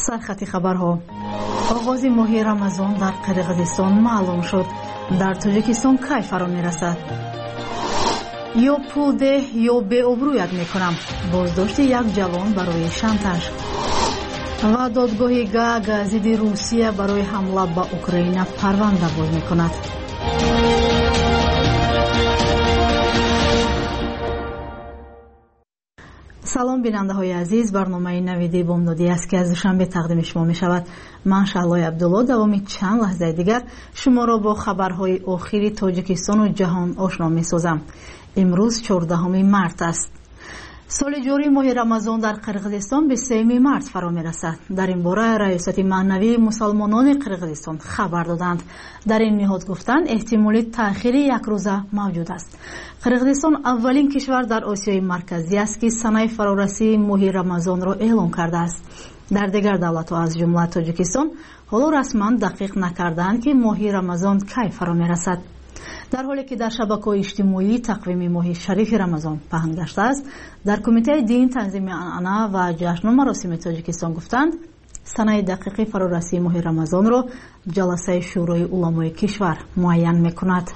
سرخط خبرها. آغاز ماه رمضان در قرقیزستان معلوم شد. در تاجیکستان کی فرا میرسد؟ یا پول ده یا به ابرویت میکنم. بازداشت یک جوان برای شانتاژ. و دادگاه گاگ ضد روسیه برای حمله به اوکراین پرونده باز میکند. سلام بیننده های عزیز، برنامه نویدی بامدادی است که از دوشنبه تقدیم شما می شود. من شعلای عبدالله دوامی چند لحظه دیگر شما را با خبرهای آخری تاجیکستان و جهان آشنا می سازم. امروز 14 مارس است. سال جاری ماه رمضان در قرقیزستان به 3 مارس فرا می رسد. در این باره ریاست معنوی مسلمانان قرقیزستان خبر دادند. در این نهاد گفتند احتمال تأخیر یک روزه موجود است. قرقیزستان اولین کشور در آسیای مرکزی است که سنه فرارسی ماه رمضان را اعلام کرده است. در دیگر دولت‌ها از جمله تاجیکستان حالا رسما دقیق نکردند که ماه رمضان کی فرا می رسد. در حالی که در شبکه‌های اجتماعی تقویم ماه شریف رمضان پهن گشته است، در کمیته دین تنظیم عنعنه و جشن و مراسم تاجیکستان گفتند سنه دقیق فرارسی ماه رمضان را جلسه شورای علمای کشور معین می‌کند.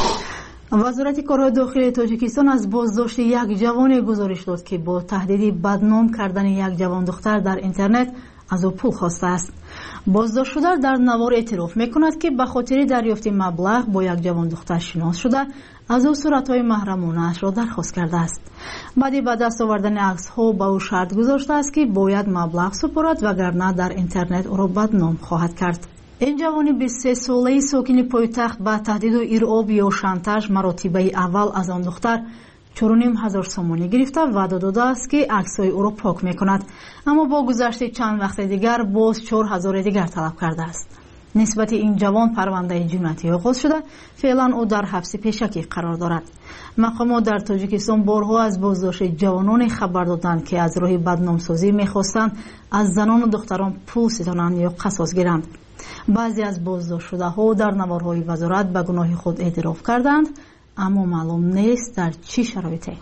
وزارت کارهای داخلی تاجیکستان از بازداشت یک جوان گزارش داد که با تهدید بدنام کردن یک جوان دختر در اینترنت از او پول خواسته است. بازداشت شده در نوار اعتراف میکند که به خاطر دریافت مبلغ با یک جوان دختر شناس شده از او صورتهای محرمانه اش را درخواست کرده است. بعدی به دست آوردن عکس ها به او شرط گذاشته است که باید مبلغ سپارد وگرنه در اینترنت او را بدنام خواهد کرد. این جوان 23 ساله ساکن پایتخت با تهدید و ارعاب یا شانتاژ مراتبه اول از آن دختر 4,500 سومانی گرفته و داده است که عکس‌های او را پاک می‌کند، اما با گذشت چند وقت دیگر باز 4,000 دیگر طلب کرده است. نسبت این جوان پرونده جنایتی آغاز شده، فعلا او در حبس پیشکی قرار دارد. مقامات در تاجیکستان بارها از بازداشت جوانان خبر دادند که از راه بدنامسازی می‌خواستند از زنان و دختران پول ستانند یا قصاص گیرند. بعضی از بازداشت شده‌ها در نوارهای وزارت به گناه خود اعتراف کردند، اما معلوم نیست در چه شرایطی.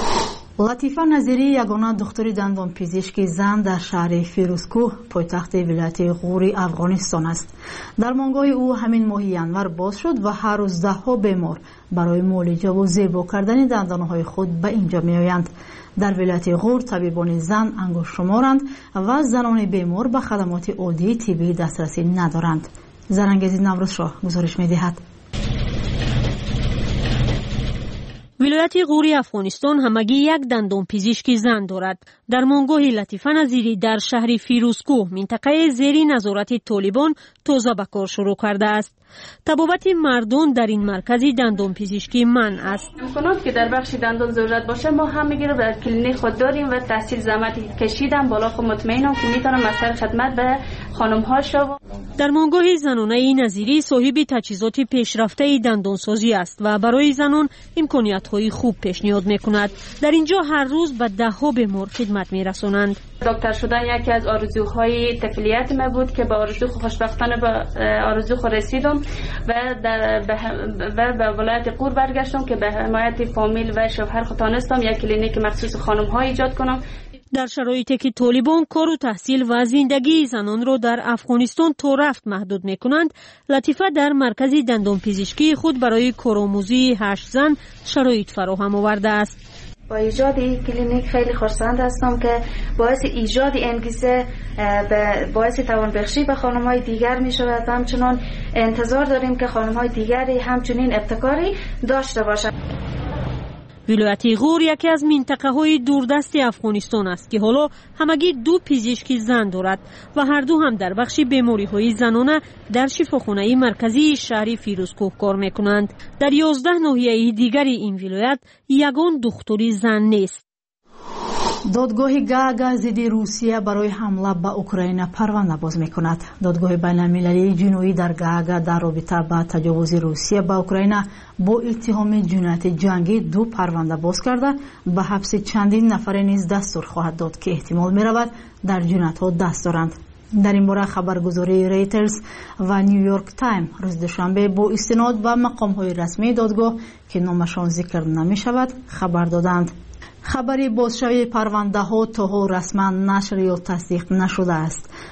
لطیفه نظیری یگانه دکتر دندان پزشک زن در شهر فیروزکوه پایتخت ولایت غور افغانستان است. درمانگاه او همین ماه ینور باز شد و هر روز 10 بیمار برای معالجه و زیبا کردن دندانهای خود به اینجا می آیند. در ولایت غور طبیبان زن انگشت شمارند و زنان بیمار به خدمات عادی طبی دسترسی ندارند. زرنگیز نوروزشاه گزارش می دهد. ولایت غور افغانستان همگی یک دندان پزشک زن دارد. در درمانگاه لطیفه نظیری در شهر فیروزکوه منطقه زیر نظارت طالبان تازه به کار شروع کرده است. طبابت مردان در این مرکز دندان پزشکی منع است. امکانات که در بخش دندان ضرورت باشه ما هم میگیره و کلینیک خود داریم و تحصیل زحمتی کشیدم بالا خود مطمئنم که میتونم از سر خدمت به خانم ها شو. درمانگاه زنانه نظیری صاحب تجهیزات پیشرفته دندانسازی است و برای زنان امکانات های خوب پیشنهاد میکند. در اینجا هر روز به 10 بیمار خدمت میرسانند. دکتر شدن یکی از آرزوهای طفولیت ما بود که به آرزو خوشبختانه به آرزو رسیدم و به ولایت غور برگشتم که به حمایت فامیل و شوهر خود تانستم یک کلینیک مخصوص خانم ها ایجاد کنم. در شرایطی که طالبان کار و تحصیل و زندگی زنان را در افغانستان تا رفت محدود میکنند، لطیفه در مرکز دندان پزشکی خود برای کارآموزی 8 زن شرایط فراهم آورده است. با ایجاد این کلینیک خیلی خرسند هستم که باعث ایجاد انگیزه باعث توانبخشی به خانم‌های دیگر می شود. همچنان انتظار داریم که خانم‌های دیگری همچنین ابتکاری داشته باشند. ولایت غور یکی از منطقه‌های دوردست افغانستان است که حالا همگی 2 پزشک زن دارد و هر دو هم در بخش بیماری‌های زنانه در شفاخانه مرکزی شهر فیروزکوه کار می‌کنند. در 11 ناحیه دیگر این ولایت یگان دکتری زن نیست. دادگاه گاگ ضد روسیه برای حمله به اوکراین پرونده باز می‌کند. دادگاه بین‌المللی جنایی در گاگ در رابطه با تجاوز روسیه به اوکراین با اتهام جنایت جنگی 2 پرونده باز کرده به حبس چندین نفر نیز دستور خواهد داد که احتمال می‌رود در جنایت‌ها دست دارند. در این باره خبرگزاری ریترز و نیویورک تایم روز دوشنبه با استناد به مقام‌های رسمی دادگاه که نامشان ذکر نمی‌شود خبر دادند. خبری بازشوی پرونده ها تا رسما نشر یا تصدیق نشده است.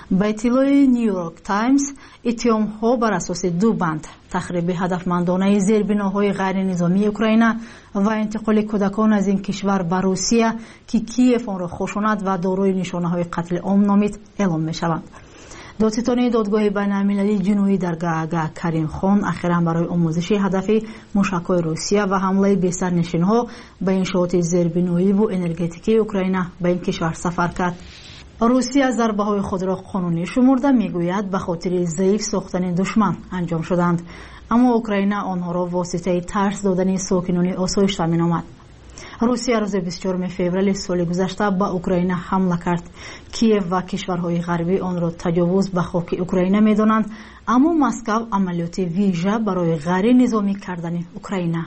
ба иттилои Нью-Йорк Таймс, иттиҳомҳо бар асоси ду банд тахриби ҳадафмандонаи зербиноҳои ғайринизомии Украина ва интиқоли кӯдакон аз ин кишвар ба Русия ки Киев онро хушонад ва дорои нишонаҳои қатли ом номид эълон мешаванд. додситони додгоҳи байналмилалии ҷиноӣ дар Гаага Каримхон ахиран барои омӯзиши ҳадафи мушакҳои Русия ва ҳамлаи бесарнишинҳо ба иншооти зербиноиву энергетикии Украина ба ин кишвар сафар кард. Русия зарбаҳои худро қонунӣ шумурда мегӯяд ба хотири заиф сохтани душман анҷом шуданд, аммо Украина онҳоро воситаи тарс додани сокинони осоишта меномад. Русия рӯзи 24 феврали соли гузашта ба Украина ҳамла кард. Киев ва кишварҳои ғарбӣ онро таҷовуз ба хоки Украина медонанд, аммо Москав амалиёти вижа барои ғайринизомӣ кардани Украина.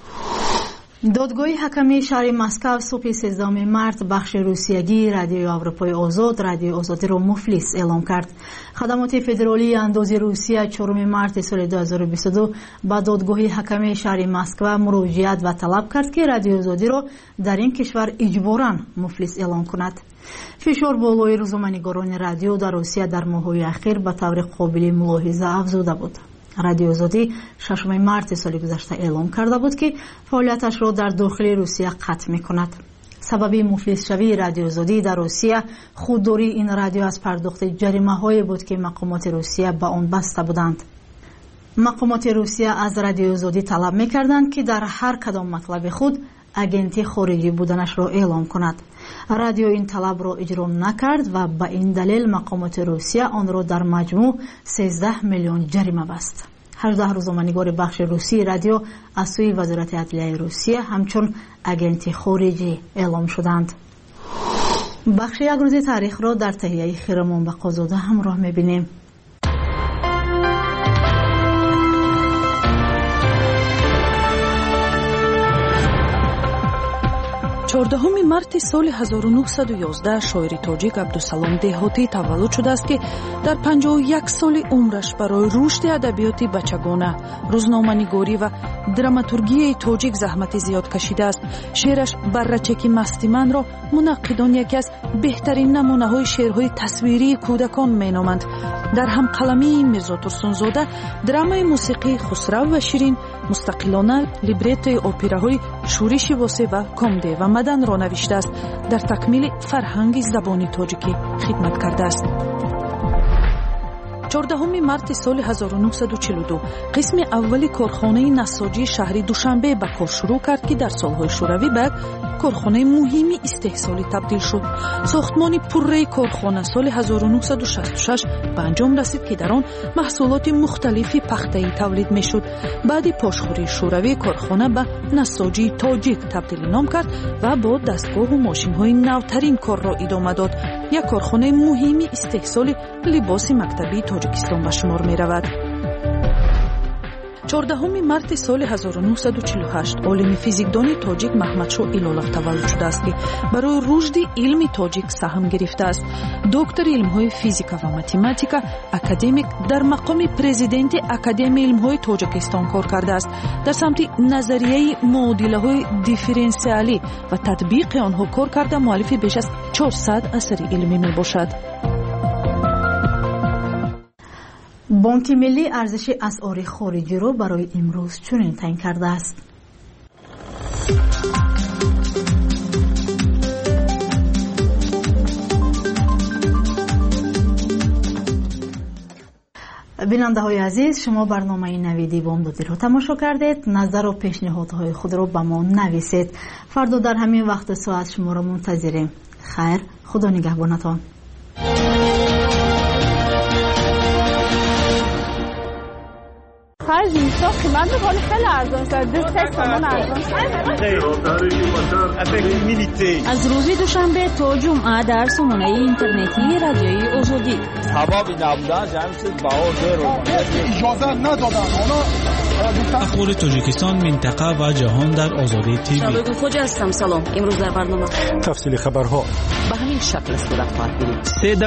додгоҳи ҳакамии шаҳри Москав субҳи 13 март бахши русиягии Радиои Аврупои Озод, Радиои Озодиро муфлис эълон кард. Хадамоти федералии андози Русия 4 марти соли 2022 ба додгоҳи ҳакамии шаҳри Москва муроҷиат ва талаб кард ки Радиои Озодиро дар ин кишвар иҷборан муфлис эълон кунад. фишор болои рӯзоманигорони радио дар Русия дар моҳҳои ахир ба таври қобили мулоҳиза афзуда буд. Радиои Озодӣ 6 марти соли гузашта эълон карда буд ки фаъолияташро дар дохили Русия қатъ мекунад. сабаби муфлисшавии Радиои Озодӣ дар Русия худдории ин радио аз пардохти ҷаримаҳое буд ки мақомоти Русия ба он баста буданд. мақомоти Русия аз Радиои Озодӣ талаб мекарданд ки дар ҳар кадом матлаби худ агенти хориҷӣ буданашро эълон кунад. радио ин талабро иҷро накард ва ба ин далел мақомоти Русия онро дар маҷмӯъ 13 миллион ҷарима баст. 18 рӯзоманигори бахши русии радио аз сӯи вазорати адлияи Русия ҳамчун агенти хориҷӣ эълон шуданд. бахши як рӯзи таърихро дар таҳияи Хирамон Бақозода ҳамроҳ мебинем. 14 марти соли 1911 шоири тоҷик Абдусалом Деҳотӣ таваллуд шудааст ки дар 51 соли умраш барои рушди адабиёти бачагона, рӯзноманигорӣ ва драматургияи тоҷик заҳмати зиёд кашидааст. шеъраш «Баррачаки масти манро» мунаққидон яке аз беҳтарин намунаҳои шеърҳои тасвирии кӯдакон меноманд. дар ҳамқаламии Мирзо Турсунзода драмаи мусиқии Хусрав ва Ширин, мустақилона либреттои операҳои Шӯриши Восе ва Комде ва Маданро навиштааст. дар такмили фарҳанги забони тоҷикӣ хидмат кардааст. 14 марти соли 1942 қисми аввали корхонаи насоҷии шаҳри Душанбе ба кор шурӯъ кард ки дар солҳои шӯравӣ ба як корхонаи муҳими истеҳсолӣ табдил шуд. сохтмони пурраи корхона соли 1966 ба анҷом расид ки дар он маҳсулоти мухталифи пахтаӣ тавлид мешуд. баъди пошхӯрии шӯравӣ корхона ба насоҷии тоҷик табдилӣ ном кард ва бо дастгоҳу мошинҳои навтарин корро идома дод. як корхонаи муҳими истеҳсоли либоси мактабии Тоҷикистон ба шумор меравад. 14 марти соли 1948 олими физикдони тоҷик Маҳмадшоҳ Илолов таваллуд шудааст ки барои рушди илми тоҷик саҳм гирифтааст. доктори илмҳои физика ва математика, академик, дар мақоми президенти Академияи илмҳои Тоҷикистон кор кардааст. дар самти назарияи муодилаҳои дифференсиалӣ ва татбиқи онҳо кор карда муаллифи беш аз 400 асари илмӣ мебошад. бонки миллӣ арзиши асъори хориҷиро барои имрӯз чунин таъин кардааст. бинандаҳои азиз, шумо барномаи навиди бомдодиро тамошо кардед. назару пешниҳодҳои худро ба мо нависед. фардо дар ҳамин вақту соат шуморо мунтазирем. хайр, худо нигаҳбонатон. خرج اینجا قیمت خیلی خیلی ارزان است. 2 تومان ارزان است. از روز دوشنبه تا جمعه در سامانه اینترنتی رادیوی آزادی. سبب نبودن جمع چیز بها زیر اجازه ندادن. اخبار تاجیکستان، منطقه و جهان در آزادی تیوی. شبکه خوجا هستم. سلام. امروز در برنامه تفصیل خبرها به همین شکل صورت خواهد گرفت.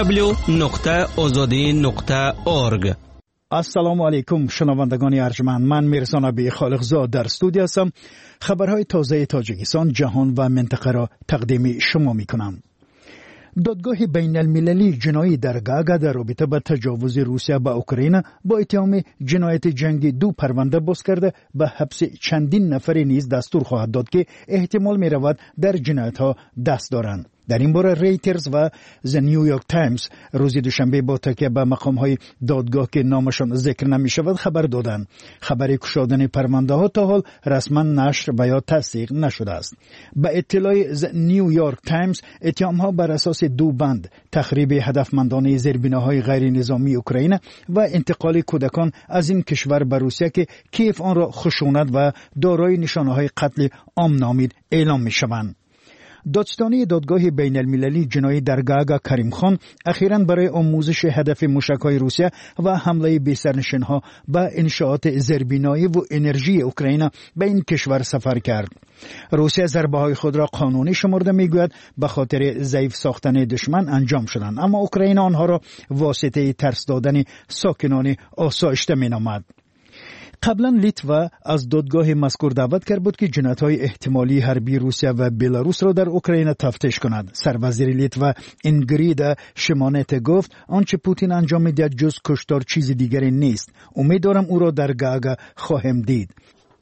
www.azadi.org. السلام علیکم شنوندگان ارجمند، من میرزا نبی خالقزاد در استودیو هستم. خبرهای تازه تاجیکستان، جهان و منطقه را تقدیم شما میکنم. دادگاه بین المللی جنایی در گاگا در رابطه با تجاوز روسیه به اوکراین با اتهام جنایت جنگی 2 پرونده باز کرده به حبس چندین نفر نیز دستور خواهد داد که احتمال می رود در جنایت ها دست دارند. در این باره ریترز و ز نیویورک تایمز روز دوشنبه با تکیه به مقام‌های دادگاه که نامشان ذکر نمی‌شود خبر دادند. خبر گشودن پرونده‌ها تا حال رسما نشر و یا تصدیق نشده است. به اطلاع ز نیویورک تایمز اتهام‌ها بر اساس 2 بند تخریب هدفمندانه زیربناهای غیر نظامی اوکراین و انتقال کودکان از این کشور به روسیه که کیف آن را خشونت و دارای نشانه‌های قتل عام نامید اعلام می‌شوند. دادستانی دادگاه بین المللی جنایی در گاگا کریم خان اخیراً برای آموزش هدف موشک‌های روسیه و حمله بی‌سرنشین‌ها به انشاءات زیربنایی و انرژی اوکراین به این کشور سفر کرد. روسیه ضربه‌های خود را قانونی شمرده می‌گوید به خاطر ضعیف ساختن دشمن انجام شدند، اما اوکراین آنها را واسطه ترس دادن ساکنان آسایشته می‌نامد. قبلا لیتوا از دادگاه مذکور دعوت کرد بود که جنایت‌های احتمالی حربی روسیه و بلاروس را در اوکراین تفتیش کند. سروزیر لیتوا اینگریدا شیمانت گفت آنچه پوتین انجام می‌دهد جز کشتار چیز دیگری نیست. امیدوارم او را در گاگا خواهم دید.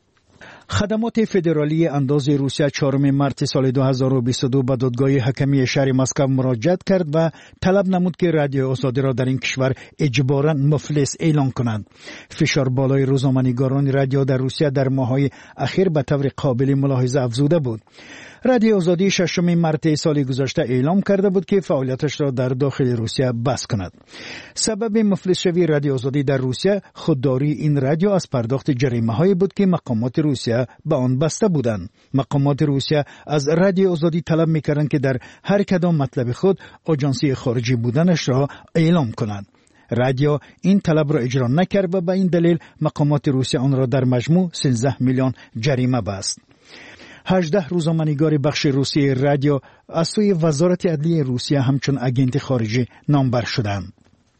خدمات فدرالی انداز روسیه 4 مارس سال 2022 به دادگاه حکمی شهر مسکو مراجعت کرد و طلب نمود که رادیو آزادی را در این کشور اجباراً مفلس اعلان کنند. فشار بالای روزنامه‌نگاران رادیو در روسیه در ماه‌های اخیر به طور قابل ملاحظه افزوده بود. رادیو آزادی 6 مارس سال گذشته اعلام کرده بود که فعالیتش را در داخل روسیه بس کند. سبب مفلس شوی رادیو آزادی در روسیه خودداری این رادیو از پرداخت جریمه‌هایی بود که مقامات روسیه به آن بسته بودند. مقامات روسیه از رادیو آزادی طلب می‌کردند که در هر کدام مطلب خود آژانسی خارجی بودنش را اعلام کند. رادیو این طلب را اجرا نکرد و به این دلیل مقامات روسیه آن را در مجموع 13 میلیون جریمه بست. 18 روزنامه‌نگار بخش روسی رادیو از سوی وزارت عدلیه روسیه همچون اگنت خارجی نامبر شدند.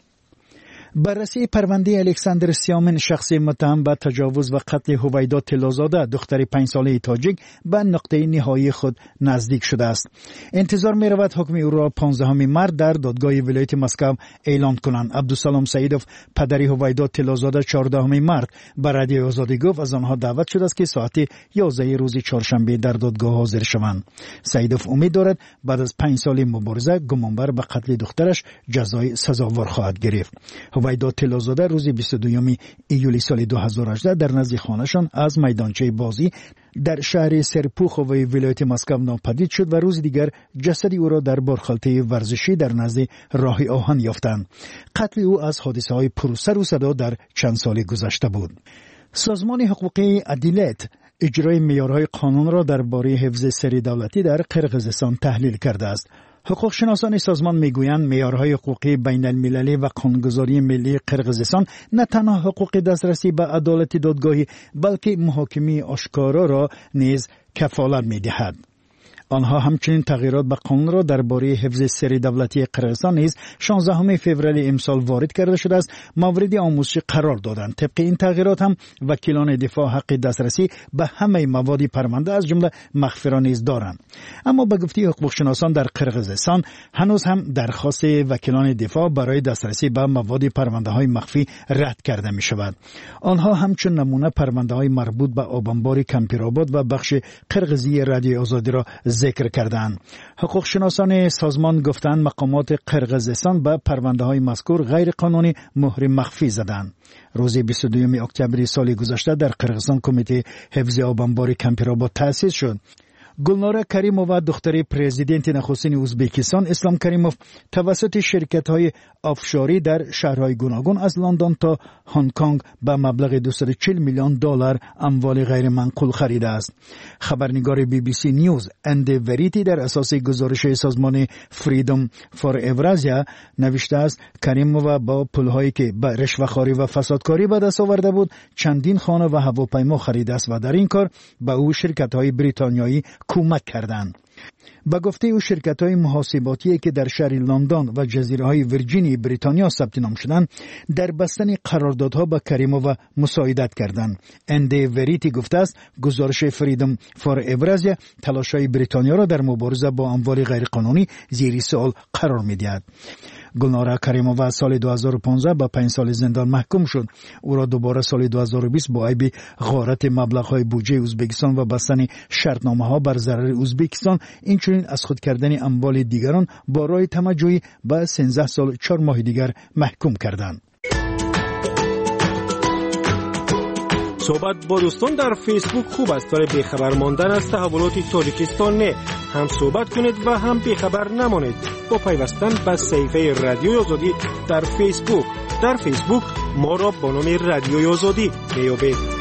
بررسی پرونده الکساندر سیامن شخصی متهم به تجاوز و قتل هویدا طلازاده دختر 5 ساله تاجیک به نقطه نهایی خود نزدیک شده است. انتظار می رود حکم او را 15 مارس در دادگاه ولایت مسکو اعلان کنند. عبدالسلام سعیدوف پدر هویدا طلازاده 14 مارس به رادیو آزادی گفت از آنها دعوت شده است که ساعت 11 روز چهارشنبه در دادگاه حاضر شوند. سعیدوف امید دارد بعد از 5 سال مبارزه گمانبر به قتل دخترش جزای سزاوار خواهد گرفت. هویدا طلازاده روز 22 ایولی سال 2018 در نزد خانه‌شان از میدانچه بازی در شهر سرپوخ و ولایت مسکو ناپدید شد و روز دیگر جسد او را در بارخالته ورزشی در نزد راه آهن یافتند. قتل او از حادثه‌های پرسر و صدا در چند سال گذشته بود. سازمان حقوقی عدالت اجرای معیارهای قانون را درباره حفظ سری دولتی در قرقیزستان تحلیل کرده است. حقوق شناسان سازمان میگویند معیارهای حقوقی بین المللی و قانونگذاری ملی قرقیزستان نه تنها حقوق دسترسی به عدالت دادگاهی بلکه محاکمه آشکارا را نیز کفالت میدهد. آنها همچنین تغییرات به قانون را درباره حفظ سری دولتی قرقیزستان نیز 16 فوریه امسال وارد کرده شده است مورد آموزشی قرار دادند. طبق این تغییرات هم وکیلان دفاع حق دسترسی به همه مواد پرونده از جمله مخفی را نیز دارند. اما به گفته حقوق شناسان در قرقیزستان هنوز هم درخواست وکیلان دفاع برای دسترسی به مواد پرونده های مخفی رد کرده می شود. آنها همچون نمونه پرونده های مربوط به آبانبار کمپیرآباد و بخش قرقیزی رادیو آزادی را ذکر کردند. حقوق شناسان سازمان گفتند مقامات قرقیزستان به پرونده های مذکور غیر قانونی مهر مخفی زدند. روز 22 اکتبر سال گذشته در قرقیزستان کمیته حفظ آبانبار کمپیرآباد تأسیس شد. گلناره کریمووا دختر پرزیدنت نخستین ازبکستان اسلام کریموف توسط شرکت‌های آفشوری در شهرهای گوناگون از لندن تا هنگ کنگ به مبلغ 240 میلیون دلار اموال غیر منقول خریده است. خبرنگار BBC نیوز اند وریتی در اساس گزارش سازمان فریدم فور اورازیا نوشته است کریمووا با پول‌هایی که به رشوه‌خواری و فسادکاری به دست آورده بود چندین خانه و هواپیما خریده است و در این کار به او شرکت‌های بریتانیایی کمک کردند. به گفته او شرکت‌های محاسباتی که در شهر لندن و جزیره‌های ویرجینی بریتانیا ثبت نام شدند در بستن قراردادها با کریمووا مساعدت کردند. اندی وریتی گفته است گزارش فریدم فار اورازیا تلاش‌های بریتانیا را در مبارزه با اموال غیرقانونی زیر سوال قرار می‌دهد. گلنارا کریمووا سال 2015 با 5 سال زندان محکوم شد. او را دوباره سال 2020 با عیب غارت مبلغ‌های بودجه ازبکستان و بستن شرطنامه‌ها بر ضرر ازبکستان اینچنین از خود کردن اموال دیگران با راه تمجید به 13 سال 4 ماه دیگر محکوم کردند. صحبت با دوستان در فیسبوک خوب است، برای بیخبر ماندن از تحولات تاجیکستان نه. هم صحبت کنید و هم بیخبر نمانید با پیوستن به صفحه رادیوی آزادی در فیسبوک. در فیسبوک ما را با نام رادیوی آزادی بیابید.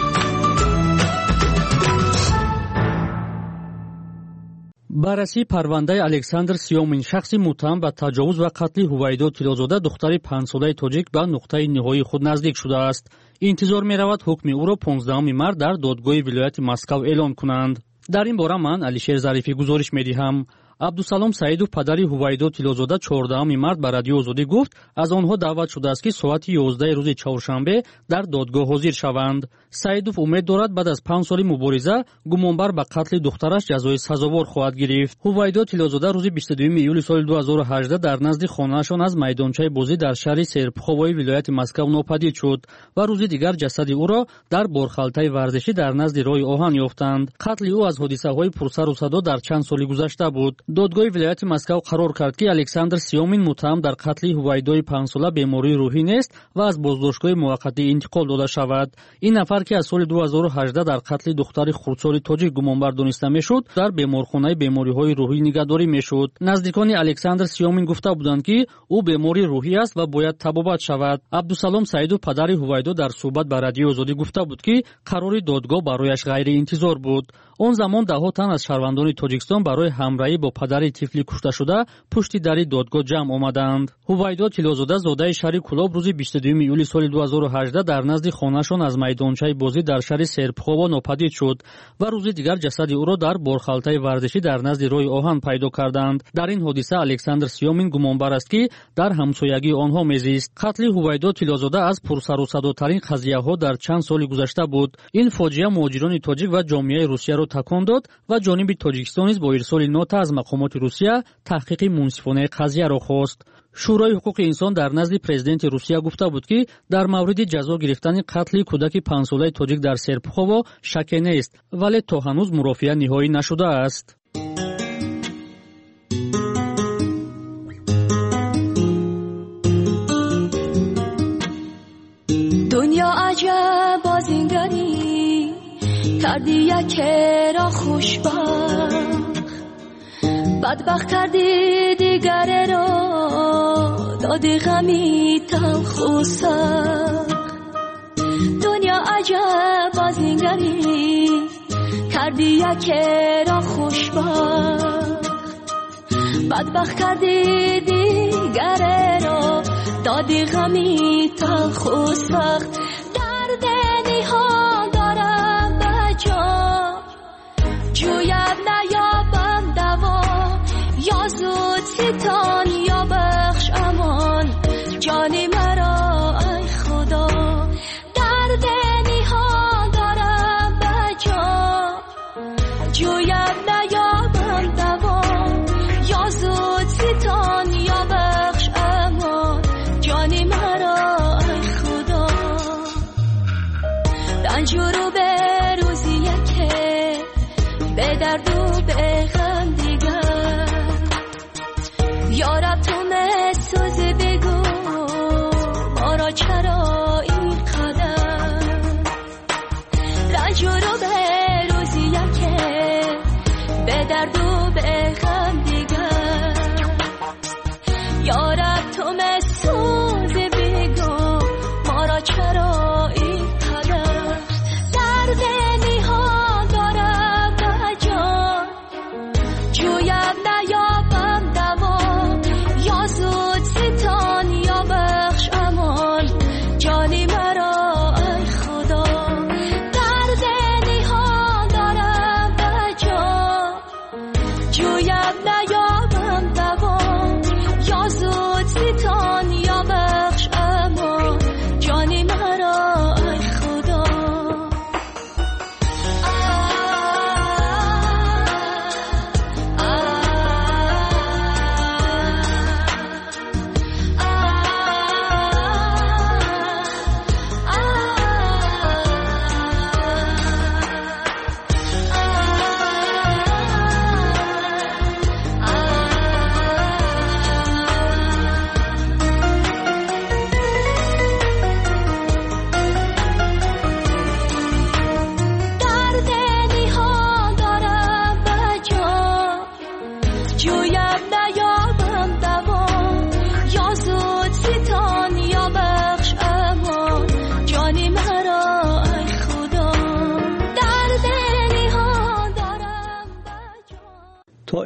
بررسی پرونده الکساندر سیومین، شخصی متهم به تجاوز و قتل هویدا تیلازاده دختر 5 ساله تاجیک به نقطه نهایی خود نزدیک شده است. انتظار می‌رود حکم او را 15 مارس در دادگاه ولایت مسکو اعلان کنند. در این باره من علیشیر ظریفی گزارش می‌دهم. عبدالسلام سعیدов падари ҳувайдо тилозода 14 март ба радиои озодӣ гуфт аз онҳо даъват шудааст ки соати 11 рӯзи чоршанбе дар додгоҳ ҳозир шаванд. Саидов умед дорад баъд аз 5 соли мубориза гумонбар ба қатли духтараш ҷазои сазовор хоҳад гирифт. ҳувайдо тилозода рӯзи 22 июли соли 2018 дар назди хонаашон аз майдончаи бозӣ дар шаҳри серпуховои вилояти Москав нопадид шуд ва рӯзи дигар ҷасади ӯро дар борхалтаи варзишӣ дар назди роҳи оҳан ёфтанд. қатли ӯ аз ҳодисаҳои пурсару садо дар чанд соли гузашта буд. додгоҳи вилояти Москав қарор кард ки Александр Сиёмин муттаҳам дар қатли ҳувайдои 5сола бемории рӯҳӣ нест ва аз боздоштгоҳи муваққатӣ интиқол дода шавад. ин нафар ки аз соли 2018 дар қатли духтари хурдсоли тоҷик гумонбар дониста мешуд, дар беморхонаи бемориҳои рӯҳӣ нигаҳдорӣ мешуд. наздикони Александр Сиёмин гуфта буданд ки ӯ бемори рӯҳӣ аст ва бояд табобат шавад. Абдусалом Саидов падари ҳувайдо дар суҳбат ба радиои озодӣ гуфта буд ки қарори додгоҳ барояш ғайриинтизор буд. он замон даҳо тан аз шаҳрвандони тоҷикистон барои ҳамраҳӣ бо падари тифли кушташуда пушти дари додгоҳ ҷамъ омаданд. ҳувайдо тилозода зодаи шаҳри Кулоб рӯзи 22 июли соли 2018 дар назди хонаашон аз майдончаи бозӣ дар шаҳри Серпухово нопадид шуд ва рӯзи дигар ҷасади ӯро дар борхалтаи варзишӣ дар назди роҳи оҳан пайдо карданд. дар ин ҳодиса Александр Сиёмин гумонбар аст ки дар ҳамсоягии онҳо мезист. қатли ҳувайдо тилозода аз пурсарусадотарин қазияҳо дар чанд соли гузашта буд. ин фоҷиа муҳоҷирони тоҷик ва ҷомеаи Русияро такон дод ва ҷониби Тоҷикистон низ бо ирсоли нота аз мақомоти Русия таҳқиқи мунсифонаи қазияро хост. шӯрои ҳуқуқи инсон дар назди президенти Русия гуфта буд ки дар мавриди ҷазо гирифтани қатли кӯдаки 5солаи тоҷик дар Серпухово шаке нест, вале то ҳанӯз мурофиа ниҳоӣ нашудааст. دنیا عجب بازینگری کردی یکی را خوشبخت، بدبخت کردی دیگر را دادی غمی تلخ و سخت. دنیا عجب بازینگری کردی یکی را خوشبخت، بدبخت کردی دیگر را دادی غمی تلخ و سخت. درد نهان دارم به جان جویم نیابم دوا، یا زود ستان یا بخش امان جانی مرا ای خدا. درد نهان دارم به جان جویم نیابم دوا، یا زود ستان یا بخش امان جانی مرا ای خدا. رنجور و به روزیه که به درد و به غم دیگر، یارب تو مسوز بگو ما را چرا این قدر. رنجور و به روزیه که به درد و به غم دیگر، یارب تو مسوز بگو ما را چرا این قدر. درد نهان دارم به جان جویم نیابم دوا، یا زود ستان یا بخش امان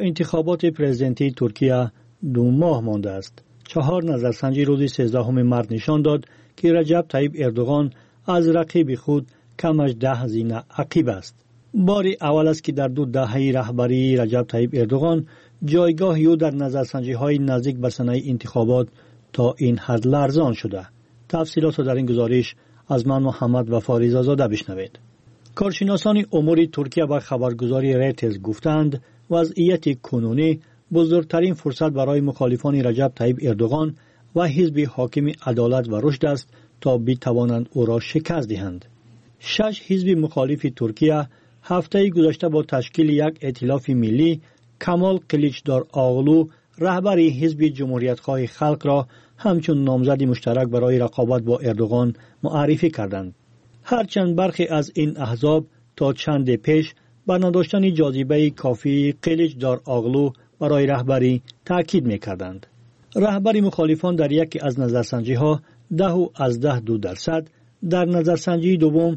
تا انتخابات پرزیدنتی ترکیه 2 ماه مانده است. 4 نظرسنجی روز 13 مارس نشان داد که رجب طیب اردوغان از رقیب خود کمش 10 هزینه عقیب است. بار اول است که در 2 دهه رهبری رجب طیب اردوغان جایگاهی او در نظرسنجی های نزدیک به سنه انتخابات تا این حد لرزان شده. تفصیلات را در این گزارش از من محمد وفا رضازاده بشنوید. کارشناسان امور ترکیه به خبرگزاری ریترز گفتند وضعیت کنونی بزرگترین فرصت برای مخالفان رجب طیب اردوغان و حزب حاکم عدالت و رشد است تا بتوانند او را شکست دهند. 6 حزب مخالف ترکیه هفته گذشته با تشکیل یک ائتلاف ملی کمال کلیچدار آغلو رهبر حزب جمهوریت‌خواه خلق را همچون نامزد مشترک برای رقابت با اردوغان معرفی کردند. هرچند برخی از این احزاب تا چند پیش بر نداشتن جاذبه کافی کلیچدار آغلو برای رهبری تاکید می‌کردند. رهبر مخالفان در یکی از نظرسنجی‌ها 10.2%، در نظرسنجی دوم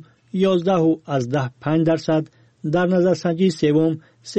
11.5%، در نظرسنجی سوم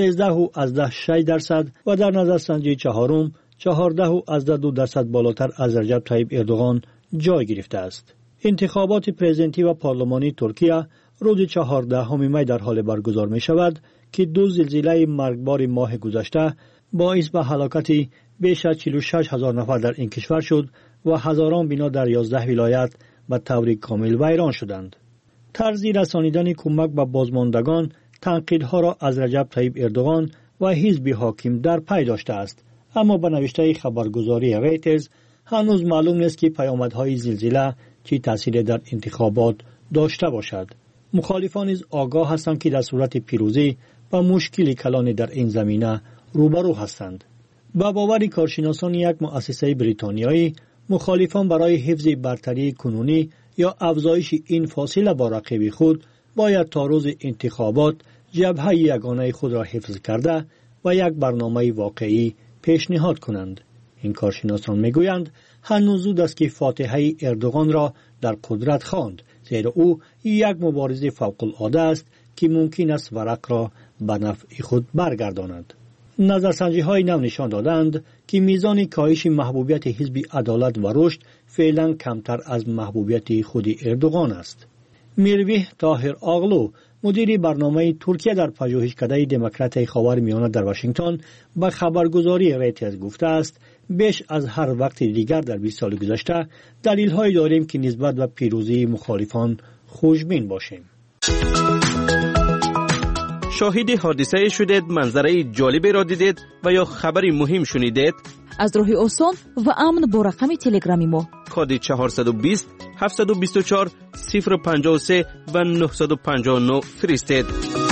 13.6% و در نظرسنجی چهارم 14.2% بالاتر از رجب طیب اردوغان جای گرفته است. انتخابات پرزیدنتی و پارلمانی ترکیه روز 14 می در حال برگزار می شود که 2 زلزله مرگبار ماه گذشته باعث به هلاکت بیش از 46,000 نفر در این کشور شد و هزاران بنا در 11 ولایت به طور کامل ویران شدند. طرز رسانیدن کمک به بازماندگان تنقیدها را از رجب طیب اردوغان و حزب حاکم در پی داشته است، اما به نوشته خبرگزاری ریترز هنوز معلوم نیست که پیامدهای زلزله چه تأثیری در انتخابات داشته باشد. مخالفان نیز آگاه هستند که در صورت پیروزی با مشکل کلان در این زمینه روبرو هستند. با باور کارشناسان یک مؤسسه بریتانیایی، مخالفان برای حفظ برتری کنونی یا افزایش این فاصله با رقیب خود باید تا روز انتخابات جبهه یگانه خود را حفظ کرده و یک برنامه واقعی پیشنهاد کنند. این کارشناسان میگویند هنوز زود است که فاتحه اردوغان را در قدرت خواند، زیرا او یک مبارز فوق العاده است که ممکن است ورق را به نفع خود برگرداند. نظرسنجی های نو نشان دادند که میزان کاهش محبوبیت حزب عدالت و رشد فعلا کمتر از محبوبیت خود اردوغان است. میرویح طاهر آغلو، مدیر برنامه ترکیه در پژوهشکده دموکرات خاورمیانه در واشنگتن، به خبرگزاری ریترز گفته است بیش از هر وقت دیگر در 20 سال گذشته دلیل‌هایی داریم که نسبت به پیروزی مخالفان خوشبین باشیم. شاهد حادثه شدید، منظره جالبی را دیدید و یا خبری مهم شنیدید؟ از راه آسان و امن با رقم تلگرامی ما کد 420 724 053 و 959 فرستید.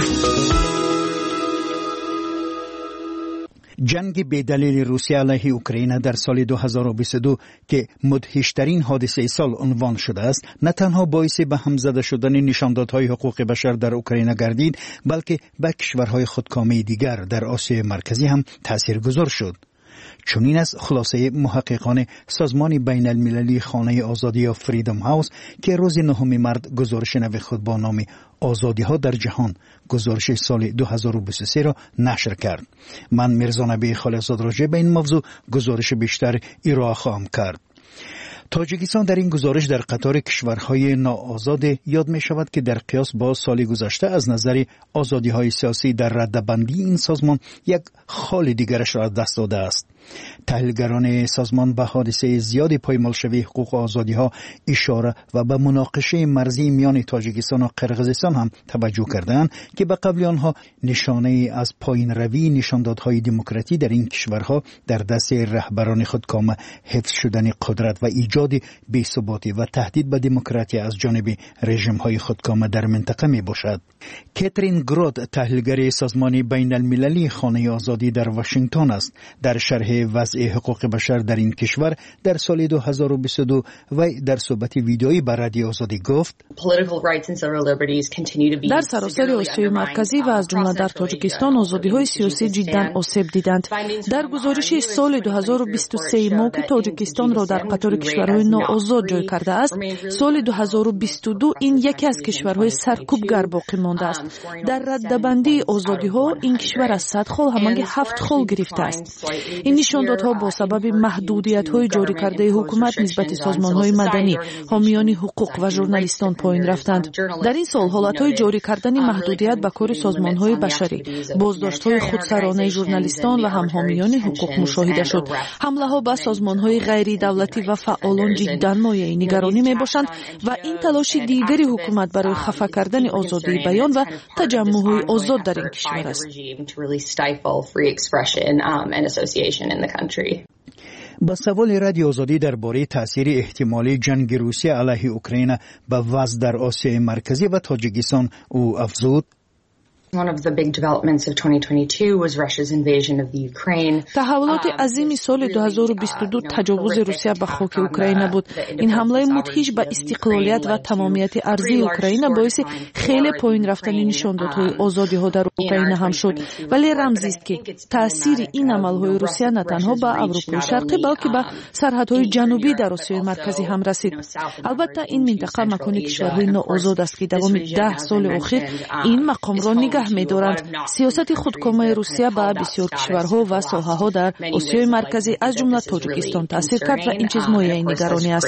جنگ بدلیل روسیه علیه اوکراین در سال 2022 که مدهشترین حادثه سال عنوان شده است، نه تنها باعث به هم زده شدن نشاندادهای حقوق بشر در اوکراین گردید، بلکه به کشورهای خودکامه دیگر در آسیای مرکزی هم تاثیرگذار شد. چنین است خلاصه محققان سازمان بین المللی خانه آزادی یا فریدم هاوس که روز 9 مارس گزارش نو خود با نام آزادی ها در جهان، گزارش سال 2023 را نشر کرد. من میرزا نبی خالقزاد راجع به این موضوع گزارش بیشتر ارائه خواهم کرد. تاجیکستان در این گزارش در قطار کشورهای ناآزاد یاد می شود که در قیاس با سال گذشته از نظر آزادی های سیاسی در رده‌بندی این سازمان یک خال دیگرش را از دست داده است. تحلیلگران سازمان به حادثه زیاد پایمالشوی حقوق و آزادی ها اشاره و به مناقشه مرزی میان تاجیکستان و قرقیزستان هم توجه کردند که به قبل آنها نشانه از پایین روی نشاندادهای دموکراسی در این کشورها در دست رهبران خودکامه، حفظ شدن قدرت و ایجاد بی‌ثباتی و تهدید به دموکراسی از جانب رژیم‌های خودکامه در منطقه می باشد. کاترین گرود، تحلیلگر سازمان بین المللی خانه آزادی در واشنگتن است، در شرح وضع حقوق بشر در این کشور در سال 2022 و در صحبت ویدئویی بر رادیو آزادی گفت: در سراسر آسیای مرکزی و از جمله در تاجیکستان آزادی‌های سیاسی جداً آسیب دیدند. در گزارش سال 2023 ما که تاجیکستان را در قطار کشورهای کشورهای نوآزاد جای کرده است، سال 2022 این یکی از کشورهای سرکوبگر باقی مانده است. در رده‌بندی آزادی‌ها این کشور از 100 خال همانگی 7 خال گرفته است. این نشاندادها با سبب محدودیت‌های جاری کرده حکومت نسبت سازمان‌های مدنی، حامیان حقوق و ژورنالیستان پایین رفتند. در این سال حالت‌های جاری کردن محدودیت به کار سازمان‌های بشری، بازداشت‌های خودسرانه ژورنالیستان و هم حامیان حقوق مشاهده شد. حمله‌ها به سازمان‌های غیر دولتی و فعالان جداً مایه نگرانی می‌باشند و این تلاش دیگری حکومت برای خفه کردن آزادی بیان و تجمع‌های آزاد در این کشور است. با سوال رادیو آزادی درباره تاثیر احتمالی جنگ روسیه علیه اوکراین به وضع در آسیای مرکزی و تاجیکستان او افزود: تحولات عظیم سال 2022 تجاوز روسیه به خاک اوکراین بود. این حمله مدهش به استقلالیت و تمامیت ارضی اوکراین باعث خیلی پایین رفتن نشاندادهای آزادی ها در اوکراین هم شد، ولی رمزی است که تاثیر این عملهای روسیه نه تنها به اروپای شرقی بلکه به سرحدهای جنوبی در آسیای مرکزی هم رسید. البته این منطقه مکان کشورهای نوآزاد است که دوام 10 سال اخیر این مقام را نگه می‌دارند. سیاست خودکامه روسیه به بسیار کشورها و ساحه‌ها در آسیای مرکزی از جمله تاجیکستان تاثیر کرد و این چیز مایه نگرانی است.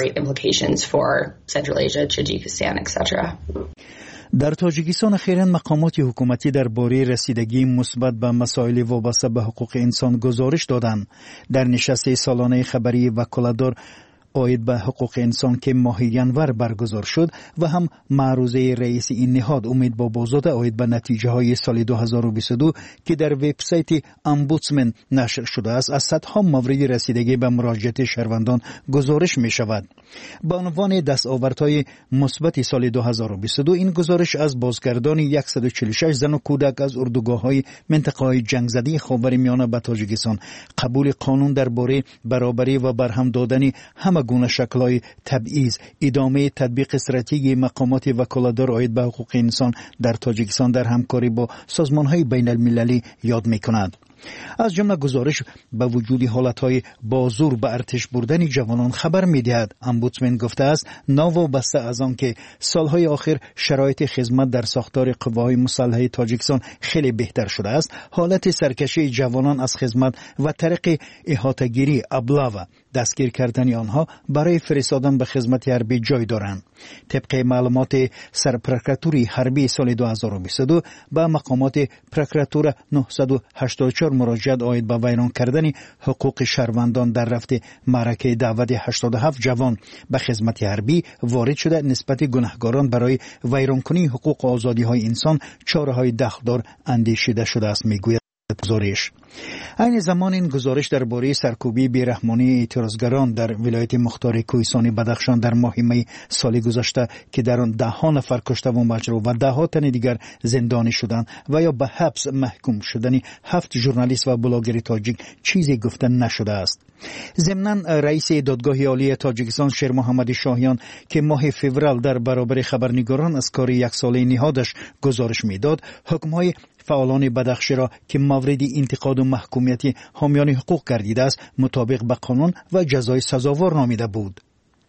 در تاجیکستان اخیراً مقامات حکومتی درباره رسیدگی مثبت به مسائل وابسته به حقوق انسان گزارش دادند. در نشست سالانه خبری وکالتدار آید به حقوق انسان که ماه ینور برگزار شد و هم معروضه رئیس این نهاد امید بابازاده آید به نتیجه های سال 2022 که در وبسایت امبودسمن نشر شده است از صدها مورد رسیدگی به مراجعت شهروندان گزارش می شود. با عنوان دستاوردهای مثبت سال 2022 این گزارش از بازگردانی 146 زن و کودک از اردوگاه‌های منطقه‌های جنگ زده خاورمیانه به تاجیکستان، قبول قانون درباره برابری و برهم دادن همه گونه شکل‌های تبعیض، ادامه تطبیق استراتژی مقامات وکالتدار آید به حقوق انسان در تاجیکستان در همکاری با سازمان‌های بین‌المللی یاد می‌کند. از جمله گزارش به وجود حالتهای بازور به ارتش بردن جوانان خبر می‌دهد. امبودسمن گفته است ناوابسته از آن که سالهای آخر شرایط خدمت در ساختار قواهای مسلحه تاجیکستان خیلی بهتر شده است، حالت سرکشی جوانان از خدمت و طریق احاطه‌گیری ابله و دستگیر کردن آنها برای فرستادن به خدمت حربی جای دارند. طبق معلومات سرپرکراتوری حربی سال 2022 به مقامات پرکراتور 984 مراجعت آید به ویران کردن حقوق شهروندان در رفت معرکه دعوت 87 جوان به خدمت حربی وارد شده. نسبت گناهکاران برای ویران کنی حقوق و آزادی های انسان چاره‌های دخدار اندیشیده شده است میگوید گزارش. این زمان این گزارش درباره سرکوبی بیرحمانه اعتراضگران در ولایت مختار کوهستان بدخشان در ماه می سال گذشته که در آن 10 نفر کشته و مجروح و 10 تن دیگر زندانی شدند و یا به حبس محکوم شدن 7 ژورنالیست و بلاگر تاجیک چیزی گفته نشده است. ضمناً رئیس دادگاه عالی تاجیکستان شیر محمد شاهیان که ماه فوریه در برابر خبرنگاران از کار 1 ساله نهادش گزارش میداد، حکم‌های فعالان بدخشی را که مورد انتقاد و محکومیت حامیان حقوق گردیده است مطابق به قانون و جزای سزاوار نامیده بود.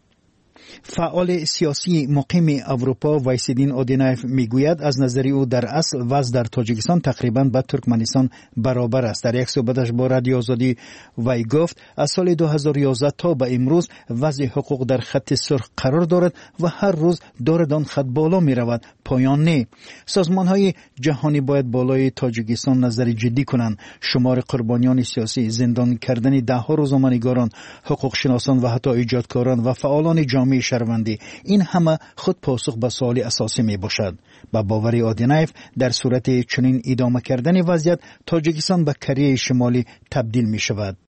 فعال سیاسی مقیم اروپا وایسیدین اودینایف میگوید از نظر او در اصل وضع در تاجیکستان تقریبا با ترکمنستان برابر است. در یک صحبتش با رادیو آزادی وی گفت از سال 2011 تا به امروز وضع حقوق در خط سرخ قرار دارد و هر روز دارد آن خط بالا می رود، پایان نه. سازمان های جهانی باید بالای تاجیکستان نظر جدی کنند. شمار قربانیان سیاسی، زندان کردن 10 روزنامه‌نگاران، حقوق شناسان و حتی ایجادکاران و فعالان جامعه شهروندی، این همه خود پاسخ به سوال اساسی می باشد. با باور اودینایف در صورت چنین ادامه کردن وضعیت تاجیکستان به کره شمالی تبدیل می شود.